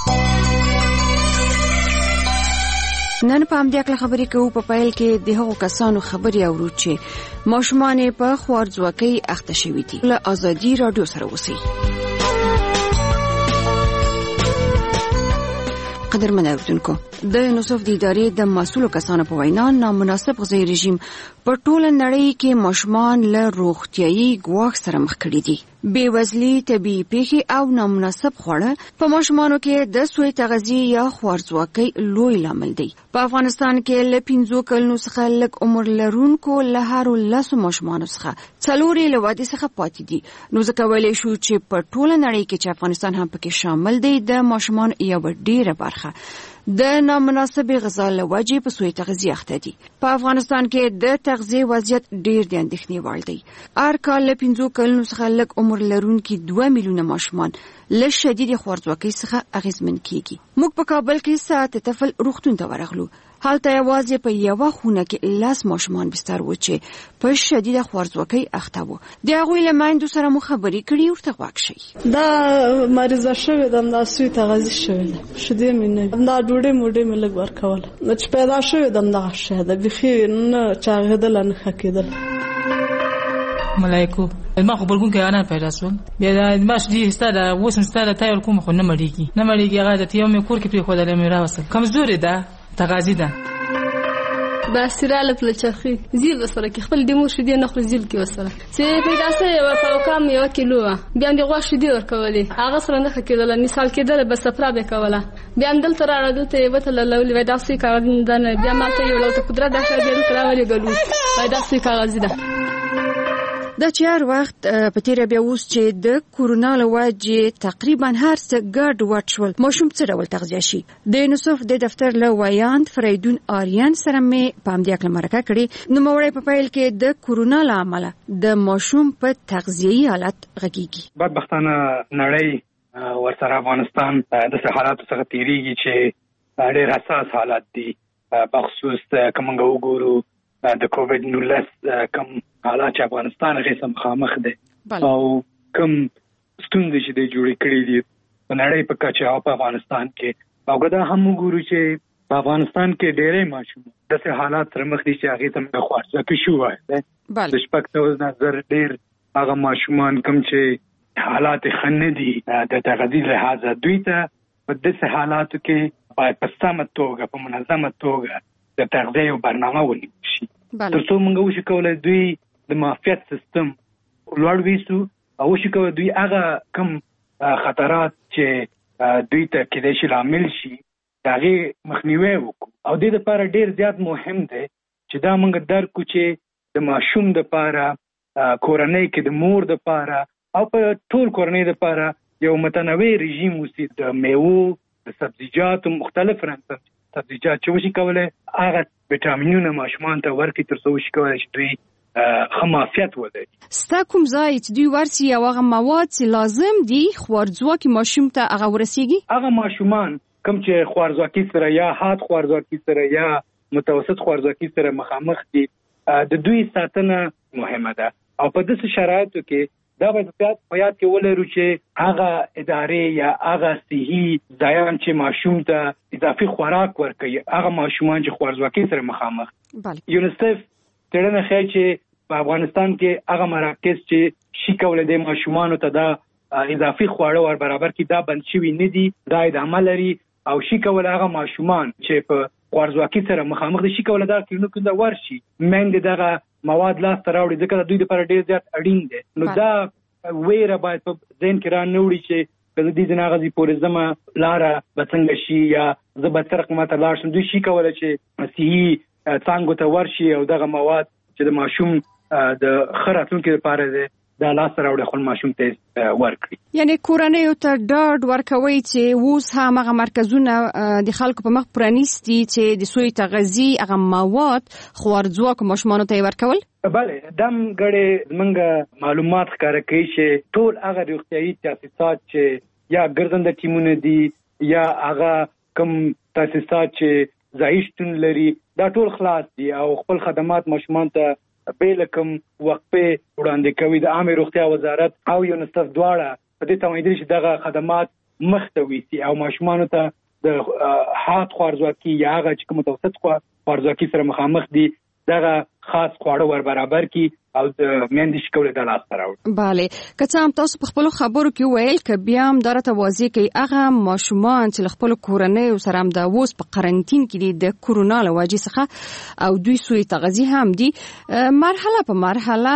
نن په همدې اړه خبرې کوو. په پیل کې د هغو کسانو خبرې اورو چې ماشومان په خوارځواکۍ اخته شوي دي. له ازادي راډیو سره اوسئ. قدرمن اوریدونکو، د نوسف د ادارې د مسؤلو کسانو په وینا نامناسب غذایي رژیم په ټوله نړۍ کې ماشومان له روغتیايي ګواښ سره مخ کړي دي. بېوزلي، طبیعي پیښې او نامناسب خواړه په ماشومانو کې د سوء تغذیې یا خوارځواکۍ لوی لامل دی. په افغانستان کې له پنځو کلونو څخه لږ عمر لرونکو له هرو لسو ماشومانو څخه څلور یې له ودې څخه پاتې دي. نو ځکه ویلی شو چې په ټوله نړۍ کې چې افغانستان هم پکې شامل دی، د ماشومانو یوه ډیره برخه د نامناسبې غذا له وجې په سوء تغذیه اخته دي. په افغانستان کې د تغذیې وضعیت ډیر د اندېښنې وړ دی. هر کال له پنځو کلونو څخه لږ عمر لرونکي دوه میلیونه ماشومان له شدیدې خوارځواکۍ څخه اغېزمن کیږي. موږ په کابل کې ساعت طفل روغتون ته ورغلو. هلته یوازې په یوه خونه کې لس ماشومان بستر و چې په شدیده خوارځواکۍ اخته وو. د هغوی له میندو سره مو خبرې کړي، ورته غوږ شئ. دا مریضه شوې ده، دا سوء تغذیه شوې ده، شیدې مې نه دا ډوډۍ موډۍ مې لږ ورکوله. نو چې پیدا شوې ده همدغه شی ده، بیخي نه چاغېدله نه ښه کېدل. ملایکو ما خو بلګون کې انا پیدا شول. بیا د ما شدي ستاره وسم ستاره تایل کوم خو نه مړیږي نه مړیږي هغه د تیو مې کور کې پری خو د مې راوسل. کمزوري ده، تغذیه ده. باسراله پلچخي زیل وسره کې خپل د مور شدي نه خو زیل کې وسره چې پیدا سه یو په کم یو کیلو بیا د غوا شدي ورکولې هغه سره نه کېدل. مثال کېدل بس سفره به کوله. بیا اندل تر راځو ته وته لولې ودا سې کاغذ بیا ماته یو لوت قدرت د شاګرد کراولې ګلو پیدا سې کاغذ ده. دا چې هر وخت په تیره بیا اوس چې د کورونا له وجې تقریبا هر څه ګډ وډ شول، ماشوم څه ډول تغذیه شي؟ د نوسف د دفتر له ویاند فریدون آریان سره مې په همدې اړه مرکه کړې. نوموړی په پیل کې د کورونا له امله د ماشوم په تغذیهي حالت غږیږي. بدبختانه نړۍ ورسره افغانستان د حالاتو څخه تیریږي چې ډېر حساس حالات دي. بخصوص کومنګ وګورو د کووډ نولس کم حالات چې افغانستان غیسه مخامخ دی او کم ستونزې چې د جوړې کړې دي په نړۍ په کچه او په افغانستان کې او دا هم وګورو چې په افغانستان کې ډېرې ماشوم داسې حالات سره مخ دي چې هغې ته موږ خوارځواکي شو وایي د شپږ سوه نه زر ډېر هغه ماشومان کوم چې حالات یې ښه نه دي د تغذیې لحاظه دوی ته په داسې حالاتو کې باید په سمه توګه په منظمه توګه د تغذیې یو برنامه ونیول شي تر څو موږ وشو کولی دوی د معافیت سیستم لوړ ویسو او وشو کولی دوی هغه کوم خطرات چې دوی ته کېدای شي لامل شي د هغې مخنیوی وکړو او دې دپاره ډېر زیات مهم دی چې دا موږ درک کړو چې د ماشوم دپاره کورنۍ کې د مور دپاره او په ټول کورنۍ دپاره یو متنوع رژیم اوسي د میوو د سبزیجاتو مختلف رنګ سبزیجات چې وشي کولی هغه ویټامینونه ماشومان ته ورکړي تر څو وشي کولی چې دوی ښه معافیت ولري. ستا کوم ځای چې دوی ورسي او هغه مواد چې لازم دي خوارځواکي ماشوم ته هغه ورسیږي؟ هغه ماشومان کوم چې خوارځواکي سره یا حاد خوارځواکي سره یا متوسط خوارځواکي سره مخامخ دي د دوی ساتنه مهمه ده او په داسې شرایطو کې دا باید په یاد کې ولرو چې هغه ادارې یا هغه صحي ځایان چې ماشوم ته اضافي خوراک ورکوي هغه ماشومان چې خوارځواکي سره مخامخ یونیسف څېړنه ښیي چې په افغانستان کې هغه مراکز چې شي کولی دی ماشومانو ته دا اضافي خواړه ور برابر کړي دا بند شوي نه دي دا ادامه لري او شي کولی هغه ماشومان چې په خوارځواکي سره مخامخ دي شي کولی دغه کلینیکونو ته ورشي میندې دغه مواد لاسته راوړي ځکه د دوی دپاره ډېر زیات اړین دی نو دا ویره باید په ذهن کې را نه وړي چې که زه دې ځای هغه پورې ځمه لاره به څنګه شي یا زه به څه رقمه ته لاړ شم دوی شي کولی چې صحي څانګو ته ورشي او دغه مواد چې د ماشوم د ښه راتلونکي لپاره دی دا لاسته راوړي خپل ماشوم ته ورکړي. یعنې کورنیو ته ډاډ ورکوئ چې اوس هم هغه مرکزونه د خلکو په مخ پرانیستي چې د سوی تغذیې هغه مواد خوارځواکو ماشومانو ته یې ورکول؟ بله دم ګړې زموږ معلومات ښکاره کوي چې ټول هغه روغتیایي تاسیسات چې یا ګرځنده ټیمونه دي یا هغه کوم تاسیسات چې ځایي شتون لري دا ټول خلاص دي او خپل خدمات ماشومان ته بې لکم وقفې وړاندې کوي د عامې روغتیا وزارت او یونیسف دواړه په دې تمایل چې دغه خدمات مخ ته ویسي او ماشومانو ته د حاد خوارځواکي یا هغه چې کوم متوسط خوارځواکي سره مخامخ دي دغه خاص خواړه ور برابر کی او د میندې شکول د لاس راوړي. bale که څه هم تاسو په خپل خبرو کې ویل ک بیا هم درته واضح کوي هغه ماشومان چې خپل کورنۍ سره هم د اوس په قرنټین کې د کورونا له وجې څخه او دوی سوی تغذیه هم دي مرحله په مرحله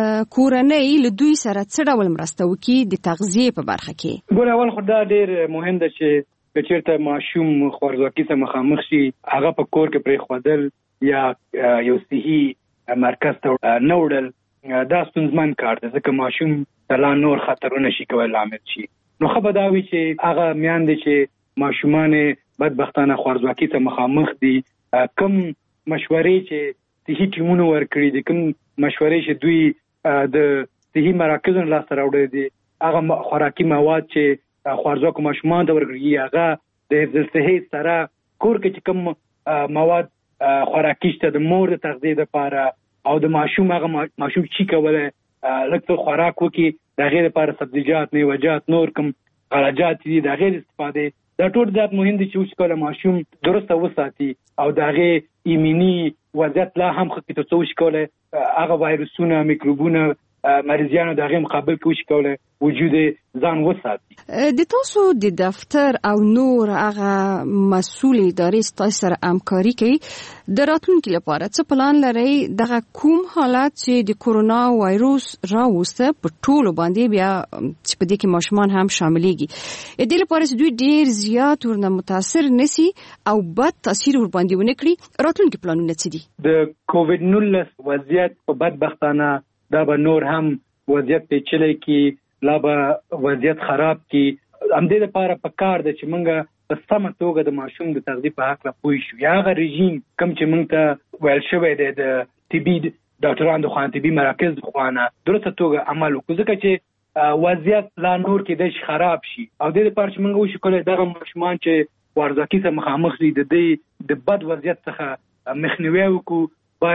کورنۍ له دوی سره څه ډول مرسته وکړي د تغذیه په برخه کې؟ ګور اول خو دا ډیر مهم ده چې کچېرته ماشوم خوارځواکي سره مخامخ شي هغه په کور کې پرې خودل یا یو صحي مرکز ته نه وړل دا ستونزمن کار دی ځکه ماشوم ته لا نور خطرونه شي کولی لامل شي نو ښه به دا وي چې هغه میندې چې ماشومان بدبختانه خوارځواکي ته مخامخ دي کوم مشورې چې صحي ټیمونو ورکړي دي کوم مشورې چې دوی د صحي مراکزونو لاسته راوړي دي هغه خوراکي مواد چې خوارځواکو ماشومان ته ورکړي هغه د حفظ الصحې سره کور کې چې کوم مواد خوراکي شته د مور د تغذیې لپاره او د ماشوم هغه ماشوم چې کولی لږ څه خوراک وکړي د هغې لپاره سبزیجات میوهجات نور کوم غلجات دي د هغې د استفادې دا ټول زیات مهم دي چې اوس کولی ماشوم درسته وساتي او د هغې ایمني وضعیت لا هم ښه کړي تر څو وشي کولی هغه وایرسونه میکروبونه مریضیانو د هغې مقابل کې وشي کولی وجود ځان وساتي. د تاسو د دفتر او نور هغه مسؤل ادارې ستاسو سره همکاري کوي د راتلونکي لپاره څه پلان لرئ دغه کوم حالات چې د کورونا وایروس راوسته په ټولو باندې بیا چې په دې کې ماشومان هم شاملېږي د دې لپاره چې دوی ډېر زیات ورنه متاثر نشي او بد تاثیر ور باندې ونه کړي راتلونکي پلانونه څه دي؟ د کووډ نولس وضعیت په بدبختانه دا به نور هم وضعیت پیچلی کی لا به وضعیت خراب کی همدې لپاره پکار ده چې موږ په سمه توګه د ماشوم د تغذیې په هکله پوه شو یا هغه رژیم کوم چې موږ ته ویل شوی دی د طبي ډاکټرانو د خوا طبي مراکز د خوا نه درسته توګه عمل وکړو ځکه چې وضعیت لا نور کېدای شي خراب شي او دې لپاره چې موږ وشو کولی دغه ماشومان چې خوارځواکي سره مخامخ دي د دې د بد وضعیت څخه مخنیوی وکړو باید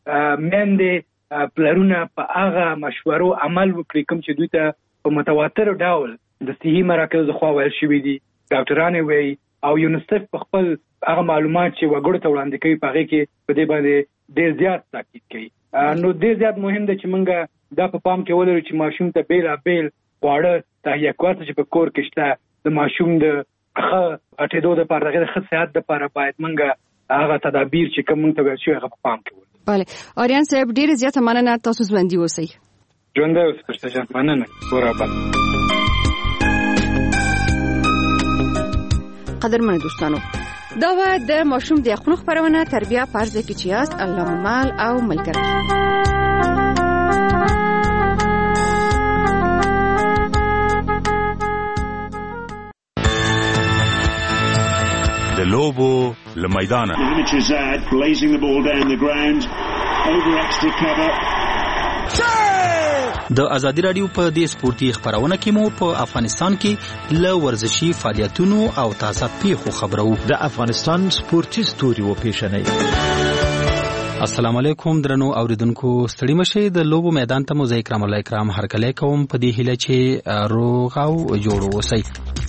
میندې پلرونه په هغه مشورو عمل وکړي کوم چې دوی ته په متواتر ډول د صحي مراکزو خوا ویل شوي دي. ډاکټران وایي او یونیسف په خپل هغه معلومات چې وګړو ته وړاندې کوي په هغې کې په دې باندې ډېر زیات تاکید کوي. نو ډېر زیات مهم دی چې موږ دا په پام کې ولرو چې ماشوم ته بېلابېل خواړه تهیه کول چې په کور کې شته د ماشوم د ښه غټېدو دپاره د هغې د ښه صحت دپاره باید موږ هغه تدابیر چې کوم موږ ته ویل شوي هغه په پام کې ولرو. بله آریان صاحب ډېرې زیاته مننه، تاسو ژوندي اوسئ. ژوندی اوسئ فرشته جان، مننه. کور آباد. قدرمنو دوستانو، دا و د ماشوم د یخونو خپرونه تربیه پرځه کې چې یاست الله مال او ملګری. د لوبو له میدانه د ازادي رادیو په دې سپورتي خبرونه کې مو په افغانستان کې له ورزشي فعالیتونو او تازه پیښو خبرو. د افغانستان سپورتي ستوري و پیښنې. السلام علیکم درنو اوریدونکو، ستړي مشه د لوبو میدان ته مو زه کرام الله کرام هرکلی کوم په دې هیله چې روغ او جوړ اوسئ.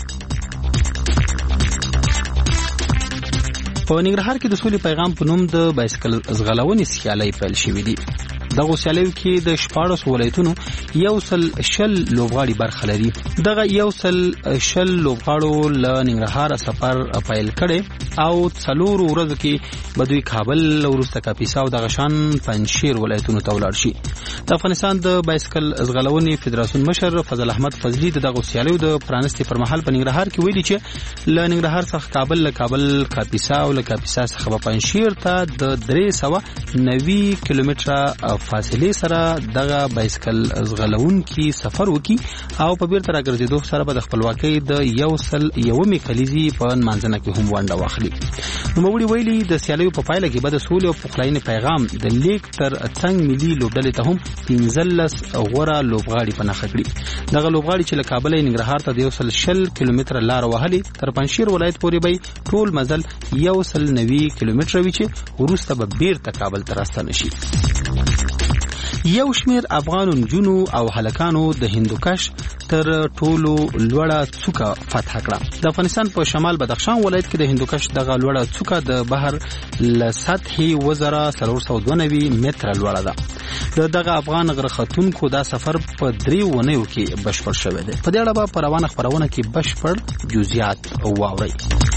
په ننګرهار کې د سولې پیغام په نوم د بایسکل ځغلونې سیالۍ پیل شوې دي. دغه سیالیو کې د شپاړس ولایتونو یو سل شل لوبغاړي برخه لري. دغه یو سل شل لوبغاړو له ننګرهار سفر پیل کړي او څلور ورځو کې به دوی کابل وروسته کاپیسا او دغه شان پنجشیر ولایتونو ته ولاړ شي. د افغانستان د بایسکل ځغلونې فدراسیون مشر فضل احمد فضلي د دغه سیالیو د پرانستې پر مهال په ننګرهار کې ویلي چې له ننګرهار څخه کابل، له کابل کاپیسا او له کاپیسا څخه په پنجشیر ته د درې سوه نوي کیلومتره فاصله سره دغه بایسکل ځغلونکي سفر وکي او په بیرته راګرځېدو سره به د خپلواکۍ د یو سل یومې کلیزې په نمانځنه کې هم ونډه واخلي. نوموړي ویلي د سیالیو په پایله کې به د سولې او پخلاینې پیغام د لیک تر څنګ ملي لوبډلې ته هم پنځلس غوره لوبغاړي په نښه کړي. دغه لوبغاړي چې له کابل ننګرهار ته د یو سل شل کیلومتره لار وهلې تر پنجشیر ولایت پورې به ټول مزل یو سل نوي کیلومتره وي چې وروسته به بیرته کابل ته راستنه شي. یو شمیر افغان نجونو او هلکانو د هندوکش تر ټولو لوړه څوکه فتح کړه. د افغانستان په شمال بدخشان ولایت کې د هندوکش دغه لوړه څوکه د بحر له سطحي وزره څلور سوه دوه نوي متره لوړه ده. د دغه افغان غرختونکو دا سفر په درې اونیو کې بشپړ شوی دی. په دې اړه به په روانه خبرونه کې بشپړ جزئیات واورئ.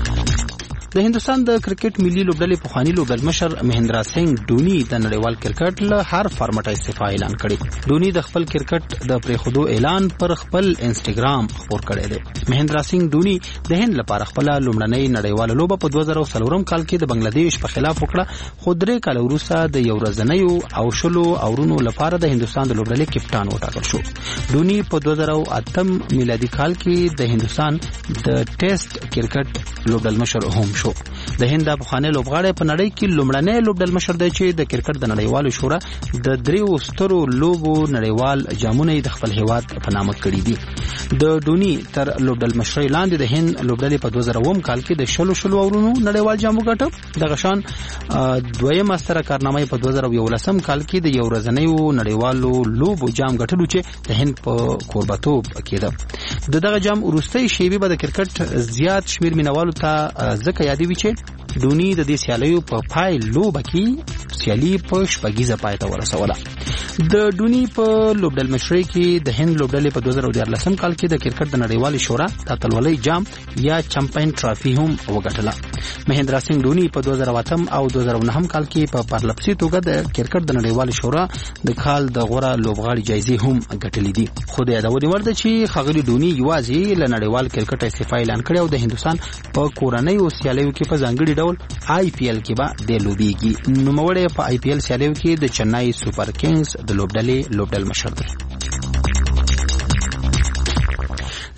د هندوستان د کرکټ ملي لوبډلې پخوانی لوبډل مشر مهندرا سنگ ډونی د نړیوال کرکټ له هر فارمټ استعفا اعلان کړی. ډونی د خپل کرکټ د پریخودو اعلان پر خپل انسټاګرام خپور کړی دی. مهندرا سنگ ډونی د هند لپاره خپل لومړنۍ نړیواله لوبه په دوه زره څلور کال کې د بنگلاديش په خلاف وکړه، خو درې کال وروسته د یو ورځنیو او شلو اورونو لپاره د هندوستان د لوبډلې کپټان وټاکل شو. ډونی په دوه زره اتم میلادي کال کې د هندوستان د ټیسټ کرکټ لوبډل مشر هم شو. د هند د پخوانی لوبغاړی په نړۍ کې لومړنی لوبډل مشر دی چې د کرکټ د نړیوالو شورا د دریو سترو لوبو نړیوال جامونه د خپل هیواد په نامه کړي دي. د ډونی تر لوبډل مشرۍ لاندې د هند لوبډلې په دوه زره اووه کال کې د شلو شلو اورونو نړیوال جامو ګټه. دغه شان دویمه ستره کارنامه په دوه زره یولسم کال کې د یو ورځنیو نړیوالو لوبو جام ګټلو چې د هند په کوربتوب کېده. د دغه جام وروستۍ شیبې به د کرکټ زیات شمیر مینوالو ته ځکه یادوي چې ډونی د دې سیالیو په پای لوبه کې سیالي په شپږیزه پای ته ورسوله. د ډونی په لوبډل مشرۍ کې د هند لوبډلې په دوه زره دیارلسم کال کې د کرکټ د نړیوالې شورا د اتلولۍ جام یا چمپیون ټرافي هم وګټله. مهندرا سنگ ډونی په دوه زره اتم او دوه زره نهم کال کې په پرلپسې توګه د کرکټ د نړیوالې شورا د کال د غوره لوبغاړي جایزې هم ګټلې دي. خو د یادونې وړ ده چې ښاغلي ډونی یوازې له نړیوال کرکټ استعفا اعلان کړی او د هندوستان په کورنیو سیالیو کې په ځانګړي ډول آی پی ایل کې به د لوبېږي. نوموړی په آی پی ایل سیالیو کې د چنای سوپر کینګز د لوبډلې لوبډل مشر دی.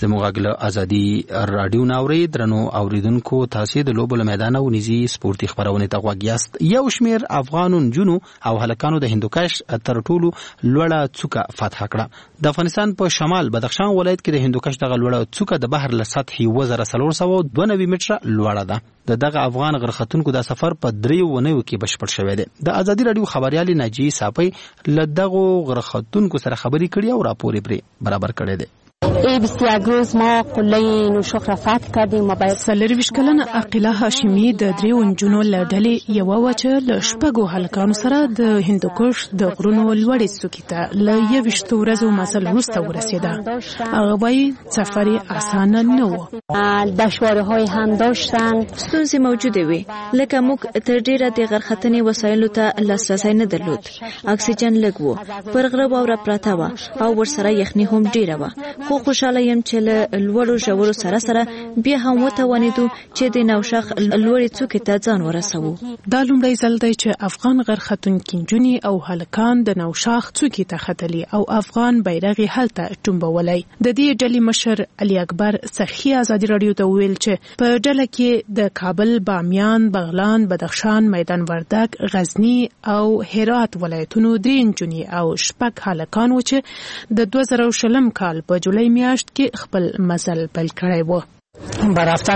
زموږ غږ ازادي رادیو ناوري درنو اوریدونکو تاسو د لوبو میدان او نيزي سپورتي خبرونه ته غوږ یاست. یو شمیر افغانون جنو او هلکانو د هندوکش تر ټولو لوړه څوکه فتح کړه. د افغانستان په شمال بدخشان ولایت کې د هندوکش دغه لوړه څوکه د بحر له سطحي وزره څلور سوه دوه نوي متره لوړه ده. د دغه افغان غرختونکو د سفر په دریو ونیو کې بشپړ شوی دی. د ازادي رادیو خبريال ناجی صافی له دغه غرختونکو سره خبري کړي او راپور یې برابر کړی دی. ای بیست و یک روز ما قله نوشخ را فتح کردیم و باید سلری وشکلن عقیله هاشمی د دریو انجونو لړلې یو وچه ل شپږو هلکانو سره د هندوکش د غرونو لوړې څوکې ته ل یوشت ورځو مزل وروسته ورسېده. هغه وايي سفر اسانه نه و. دشواره‌های هم داشتن. ستونزې موجوده وي لکه موږ تر ډیره د غرختنې وسایلو ته لاسرسی نه درلود. اکسیجن لږ و، پر غره واوره پراته وه او ورسره یخني هم ډیره وه. خو خوشاله یم چې له لوړو ژورو سره سره بیا هم وتوانېدو چې د نوشاخ لوړې څوکې ته ځان ورسوو. دا لومړی ځل دی چې افغان غرختونکي نجونې او هلکان د نوشاخ څوکې ته ختلي او افغان بیرغ یې هلته ټومبولی. د دې ډلې مشر علي اکبر سخي ازادي رادیو ته وویل چې په ډله کې د کابل، بامیان، بغلان، بدخشان، میدان وردګ، غزني او هرات ولایتونو درې نجونې او شپږ هلکان و چې د دوه زره شلم کال په جولای میاشت کې خپل مزل پیل کړی و. برفتن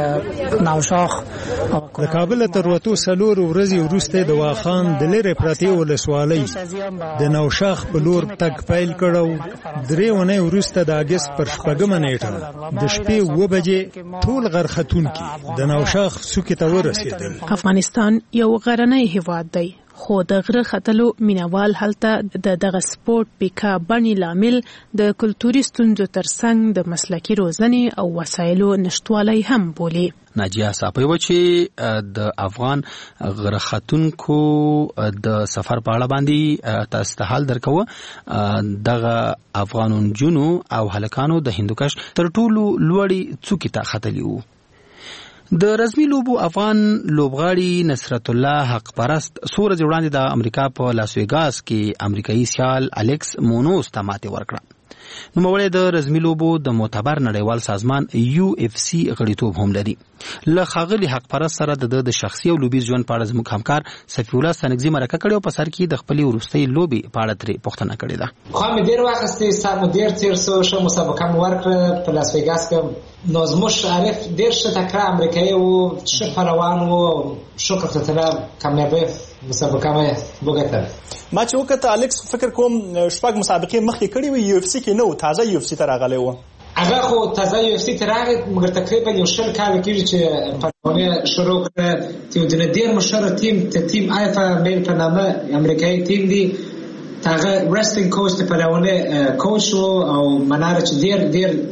نوشاخ د کابل تر وتو څلور ورځې وروسته د واخان د لرې پرتې ولسوالۍ د نوشاخ په لور تګ پیل کړو. درې ونې وروسته د اګست پر شپږمه نیټه د شپې اوه بجې ټول غرختونکي د نوشاخ څوکې ته ورسېدل. افغانستان یو غرنی هیواد دی خو د غره ختلو مینوال هلته د دغه سپورت پیکا بڼې لامل د کلتوري ستونزو ترڅنګ د مسلکي روزنې او وسایلو نشټوالی هم بولي. ناجیه صاحب و چې د افغان غرختونکو د سفر په اړه باندې تاسو ته حال درکو. دغه افغانون جنو او هلکانو د هندوکش تر ټولو لوړې څوکې ته ختلي وو. د رسمي لوبو افغان لوبغاړي نصرت الله حق پرست څو ورځې وړاندې د امریکا په لاس ویګاس کې امریکایي سیال الیکس مونوز ته ماتې ورکړه. نوموړی د رسمي لوبو د معتبر نړیوال سازمان یو اف سی غړیتوب هم لري. له ښاغلي حق پرست سره د د شخصي او لوبیز ژوند په اړه زموږ همکار سفی الله ستانکزي مرکه کړې او په سر کې د خپلې وروستۍ لوبې په اړه ترې پوښتنه کړې ده. خو مې ډېر واخیستې، ستا مو ډېر تېر څو ښه مسابقه مو ورکړه په لاس ویګاس کې. نو زموږ عارف ډېر ښه تکړه امریکایي و، ښه پهلوان و، شکر تعالی کامیابی مسابقه مې وګټله. ما چې وکړه الیکس فکر کوم شپږ مسابقې مخکې کړې وي، یو اف سی کې نه و، تازه یو اف سی ته راغلی و. هغه خو تازه یو اف سی ته راغی، مګر تقریبا یو شل کاله کېږي چې پهلواني شروع کړه. چې د ډېر مشهور ټیم ته ټیم آیفا میل په نامه امریکایي ټیم دی، هغه ریسلینګ کوچ د پهلواني کوچ و او مناره چې ډېر ډېر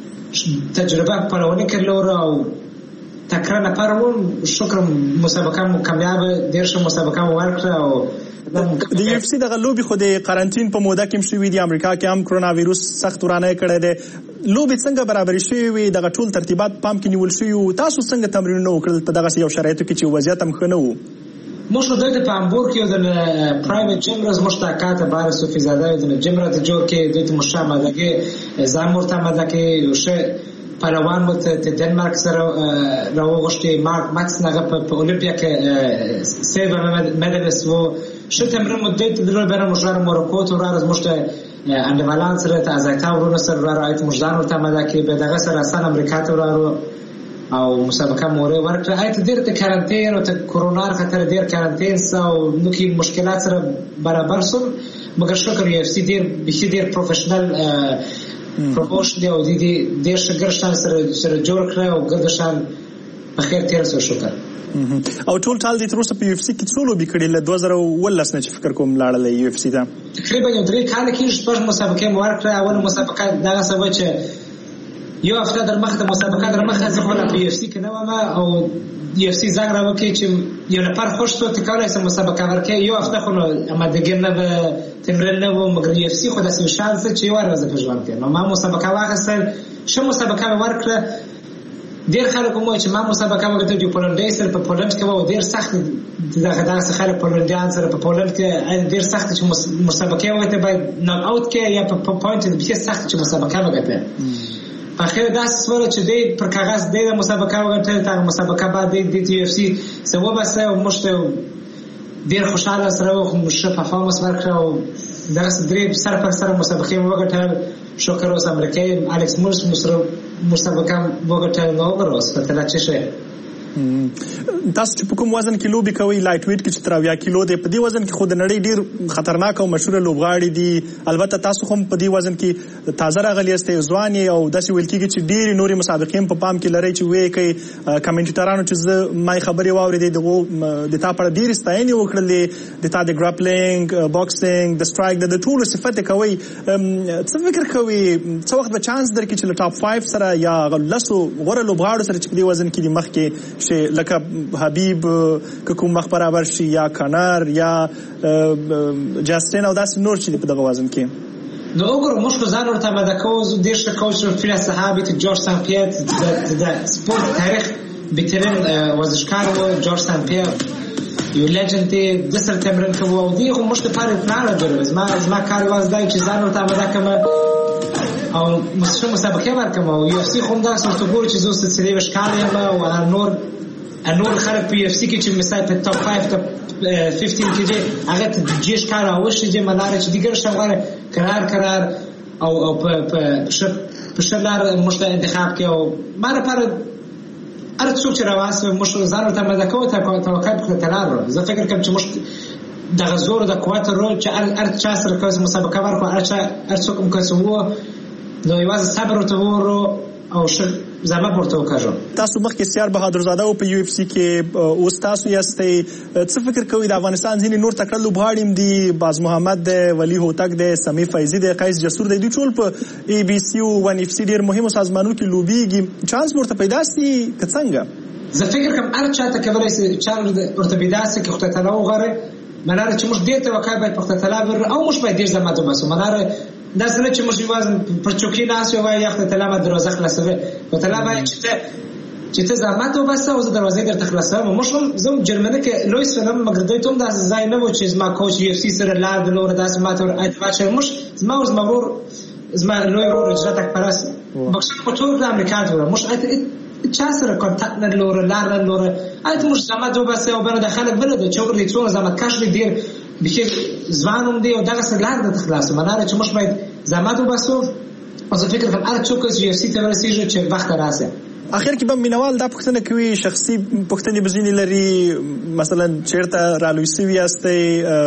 تجربه پهلواني کړله او تکړه نفر و. شکر مسابقه مو کامیاب، ډېر ښه مسابقه مو ورکړه. او د یو اف سی دغه لوبې خو د قرنټین په موده کې هم شوي دي، امریکا کې هم کرونا ویروس سخت ورانه کړی دی. لوبې څنګه برابرې شوې وي، دغه ټول ترتیبات پام کې نیول شوي وو؟ تاسو څنګه تمرینونه وکړل په دغسې یو شرایطو کې چې وضعیت هم ښه نه و؟ موږ دلته په هامبورګ کې یو د پرایویت جیم را زموږ ته کاته بار صوفي زاده د جیم را ته جوړ کې دلته موږ ښه آماده کې ځان ورته آماده کې یو ښه پهلوان مو ته دنمارک سره راوغوښتې. مارک ماکس هغه په اولمپیا کې سیلور مډالیست و. ښه تمرین مو دلته درلود. بیا موږ راغلو مورکو ته وراغلو، زموږ ته انډیوالان سره ته ازایتا ورونه سره راغلو، موږ ځان ورته آماده کې. بیا دغه سره اسان امریکا ته وراغلو او مسابقه مو ورکړه. آیت ډېر ته کارانتین او ته کرونا خطر ډېر کارانتین او نو کې مشکلات سره برابر سول. مګر شکر یو اف سی ډېر بیخي ډېر پروفیشنل پروموشن دی او د دې ډېر ښه ګرشتان سره سره جوړ کړی او ګردشان په خیر تېر سو. شکر. او ټول ټال دې تر اوسه په یو اف سی کې څو لوبې کړې؟ له دوه زره اوولس نه چې فکر کوم لاړلی یو اف سی ته تقریبا یو درې کاله کېږي. شپږ مسابقې مو ورکړه. اوله مسابقه دغسې وه چې یو هفته در مخه د مسابقه در مخه زه خو لا په یو اف سی کې نه وم او یو اف سی زنګ راوکړي چې یو نفر خوښ شو ته کولی شې مسابقه ورکړې. یو هفته خو نو آمادګي نه به تمرین نه و، مګر یو اف سی خو داسې شانس ده چې یوه ورځ په ژوند کې. نو ما مسابقه واخیستل، ښه مسابقه مې ورکړه. ډېر خلک هم وایي چې ما مسابقه وکړه د پولنډۍ سره په پولنډ کې وه، ډېر سخت دغه داسې خلک پولنډیان سره په پولنډ کې ډېر سخت چې مسابقې وکړې باید ناک اوټ کې یا په پوینټ بیخي سخت چې مسابقه وکړې. اخر داس سره چې د پر کاغذ د مسابقه وګټل تا مسابقه بعد د ټي اف سی سبب بسه او مشته ډیر خوشاله سره او مشه پرفورمنس ورکړ او درس درې سر پر سر مسابقه وګټل شکر اوس امریکای الکس مورس مسابقه وګټل نو ورس په تل چې شه تاسو چې په کوم وزن کې لوبي کوي لایټ ویټ کې چې تر اویا کیلو دی په دې وزن کې خود نړۍ ډیر خطرناک او مشهور لوبغاړي دي البته تاسو هم په دې وزن کې تازه راغلی یاستئ ځوان او داسې ویل کېږي چې ډېرې نورې مسابقې په پام کې لرئ چې وایي کوي کمنټیټرانو چې زه مای خبرې واورېدې دغو د تا په اړه ډېرې ستاینې وکړلې د تا د ګراپلینګ باکسینګ د سټرایک د ټولو صفتې کوئ څه فکر کوئ څه وخت به چانس درکړي چې له ټاپ فایف سره یا لسو غوره لوبغاړو سره چې په دې وزن کې دي مخکې شي لکه حبیب که کوم مخ برابر شي یا کنر یا جاستین او داسې نور چې په دغه وزن کې نو وګورو موږ خو ځان ورته مده کوو ډېر ښه کوچ فیل صحابي ته جورج سان پیر د سپورت تاریخ بهترین ورزشکار و جورج سان پیر یو لیجند دی د سره تمرین کوو او دی خو موږ ته پاره پلان جوړوي زما زما کار واز دی چې ځان ورته مده کوم او مستشفى مسابقه ورکوم او یو اف سی خو دا څه ګوري چې زه ست سری وشکار یم او نور نور خلک په اف سی کې چې مثلا په ټاپ پنځه ټاپ پنځه کې دي هغه ته جیش کار او شي چې مناره چې دیګر شغله قرار قرار او او په شپ په شلار مشته انتخاب کې او ما لپاره ارڅ څوک چې راواسه مش زانو ته مزه کوي ته توقع په تلار زه فکر کوم چې مش د غزور د قوت رو چې ارڅ چا سره کوم مسابقه ورکو ارڅ ارڅ کوم کوسو نو یوازې صبر او تور او ش زما پورته وکړم تاسو مخکې سیار بهادر زاده او په یو اف سی کې اوس تاسو یاستئ څه فکر کوئ د افغانستان ځینې نور تکړه لوبغاړي دي باز محمد دی ولی هوتک دی سمی فیضي دی قیس جسور دی دوی ټول په ای بی سی او ون اف سی ډېر مهمو سازمانونو کې لوبېږي چانس ورته پیدا سي که څنګه زه فکر کوم هر چا ته کولی سي چانس ورته پیدا سي که خدای تعالی وغواړي مناره چې موږ ډېر توقع باید په خدای تعالی ور او موږ باید ډېر زحمت وباسو مناره دا سره چې موږ وازن پر چوکۍ ناس یو وای یخت تلامه دروازه خلاصوي او تلامه چې ته چې ته زحمت وباسه او دروازه درته خلاصوي موږ هم زم جرمنه کې لویس فلم مګر دوی ته دا ځای نه و چې زما کوچ یو اف سی سره لار د لور داس ماته ور اته چې موږ زما او زما ورور زما لوی ورور چې تک پرس بخښنه په ټول د امریکا ته موږ اته چا سره کانټاکټ نه لور لار نه لور اته موږ زحمت وباسه او بل د خلک بل د چوکر دي څو زحمت کاش ډیر بخیر ځوانوم دی او دغه سره لار د خلاصو مناره چې موږ باید زحمت وباسو او زه فکر کوم هر څوک چې یو سی ته ورسیږي چې وخت راځي اخر کې به مینوال دا پوښتنه کوي شخصي پوښتنې بزینې لري مثلا چیرته رالوی سوي یاستئ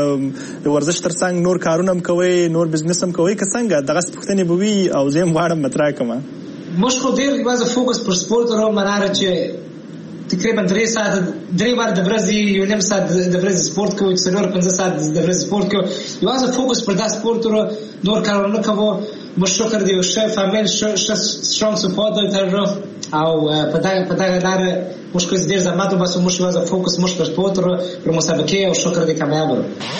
د ورزش ترڅنګ نور کارونه هم کوئ نور بزنس هم کوئ که څنګه دغه پوښتنې به وي او زه هم غواړم مطرح کړم موږ خو ډېر یوازې فوکس پر سپورت ورو مناره چې تقریبا درې ساعت درې بار د ورځې یو نیم ساعت د ورځې سپورت کوو څلور پنځه ساعت د ورځې سپورت کوو یوازې فوکس پر دا سپورت ورو نور کارونه کوو مو شکر دی او شه فامیل شه سترونګ سپورت درته او په دا په دا لار موږ کوم ډیر زحمت وباسو موږ یوازې فوکس موږ پر سپورت ورو پر مسابقه او شکر دی کامیاب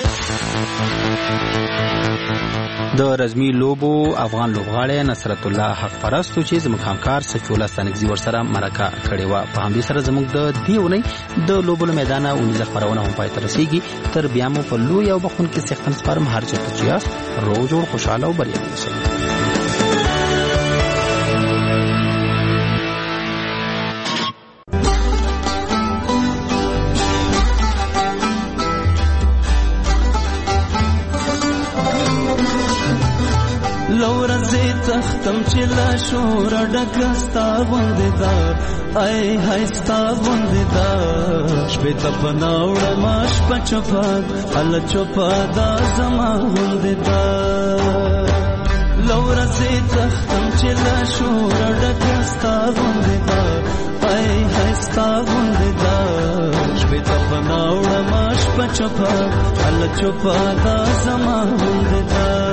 د رزمي لوبو افغان لوبغاړی نصرت الله حق پرستو چې زموږ همکار سفیولا ستانکزي ورسره مرکه کړې وه په همدې سره زموږ د دې اونۍ د لوبو له میدانه اونیزه خپرونه هم پای ته رسېږي تر بیا مو په لوی او بخښونکي څښتن سپارم هر چېرته چې یاست روغ جوړ خوشحاله او بریالي اوسئ تختم چې لا شور ډکه ستا غوندې ده ای های ستا غوندې ده شپې ته په ناوړه شپه چوپه هله چوپه دا زما غوندې ده له ورځې تختم چې لا شور ډکه ستا غوندې ده ای های ستا غوندې ده شپې ته په ناوړه شپه چوپه هله چوپه دا زما غوندې ده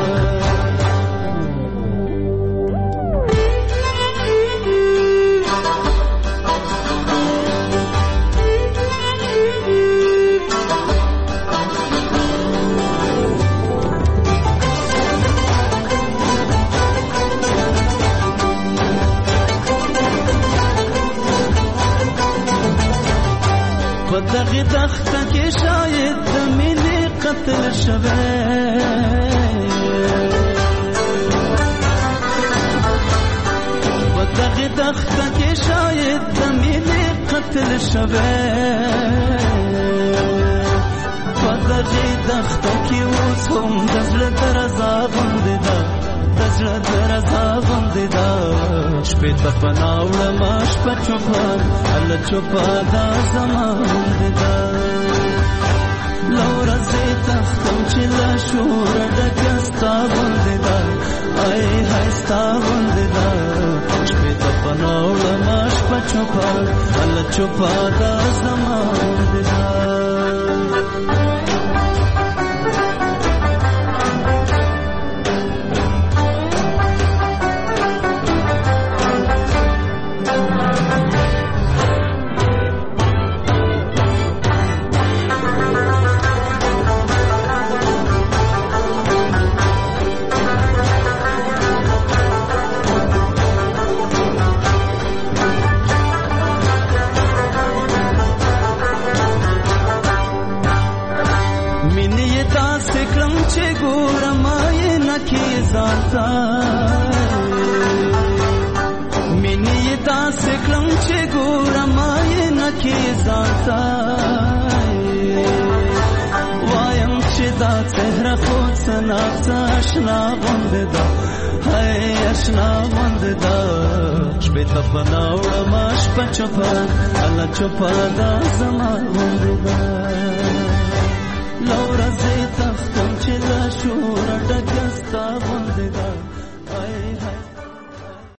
دغه دخته کې شاید د مینې قتل شوی شوه پدغه دختو کې اوس هم د زړه درزا غوندې ده د زړه درزا غوندې ده شپې ته پناه وړم شپه چوپه هله چوپه دا زما غوندې ده له ورځې تښتم چې له شوره ډکه ستا غوندې ده ای های ستا غوندې ده شپې ته پناه وړم شپه چوپه هله چوپه دا زما غوندې ده مینی داسې کړم چې ګورم یې نه کې ځانته وایم چې دا څهره خو څه ناڅه اشنا غوندې ده هی اشنا غوندې ده شپې ته پناه وړم شپه چوپه هله چوپه دا زما غوندې ده له ورځې تښتم چې له شوره ډکه ستا غوندې ده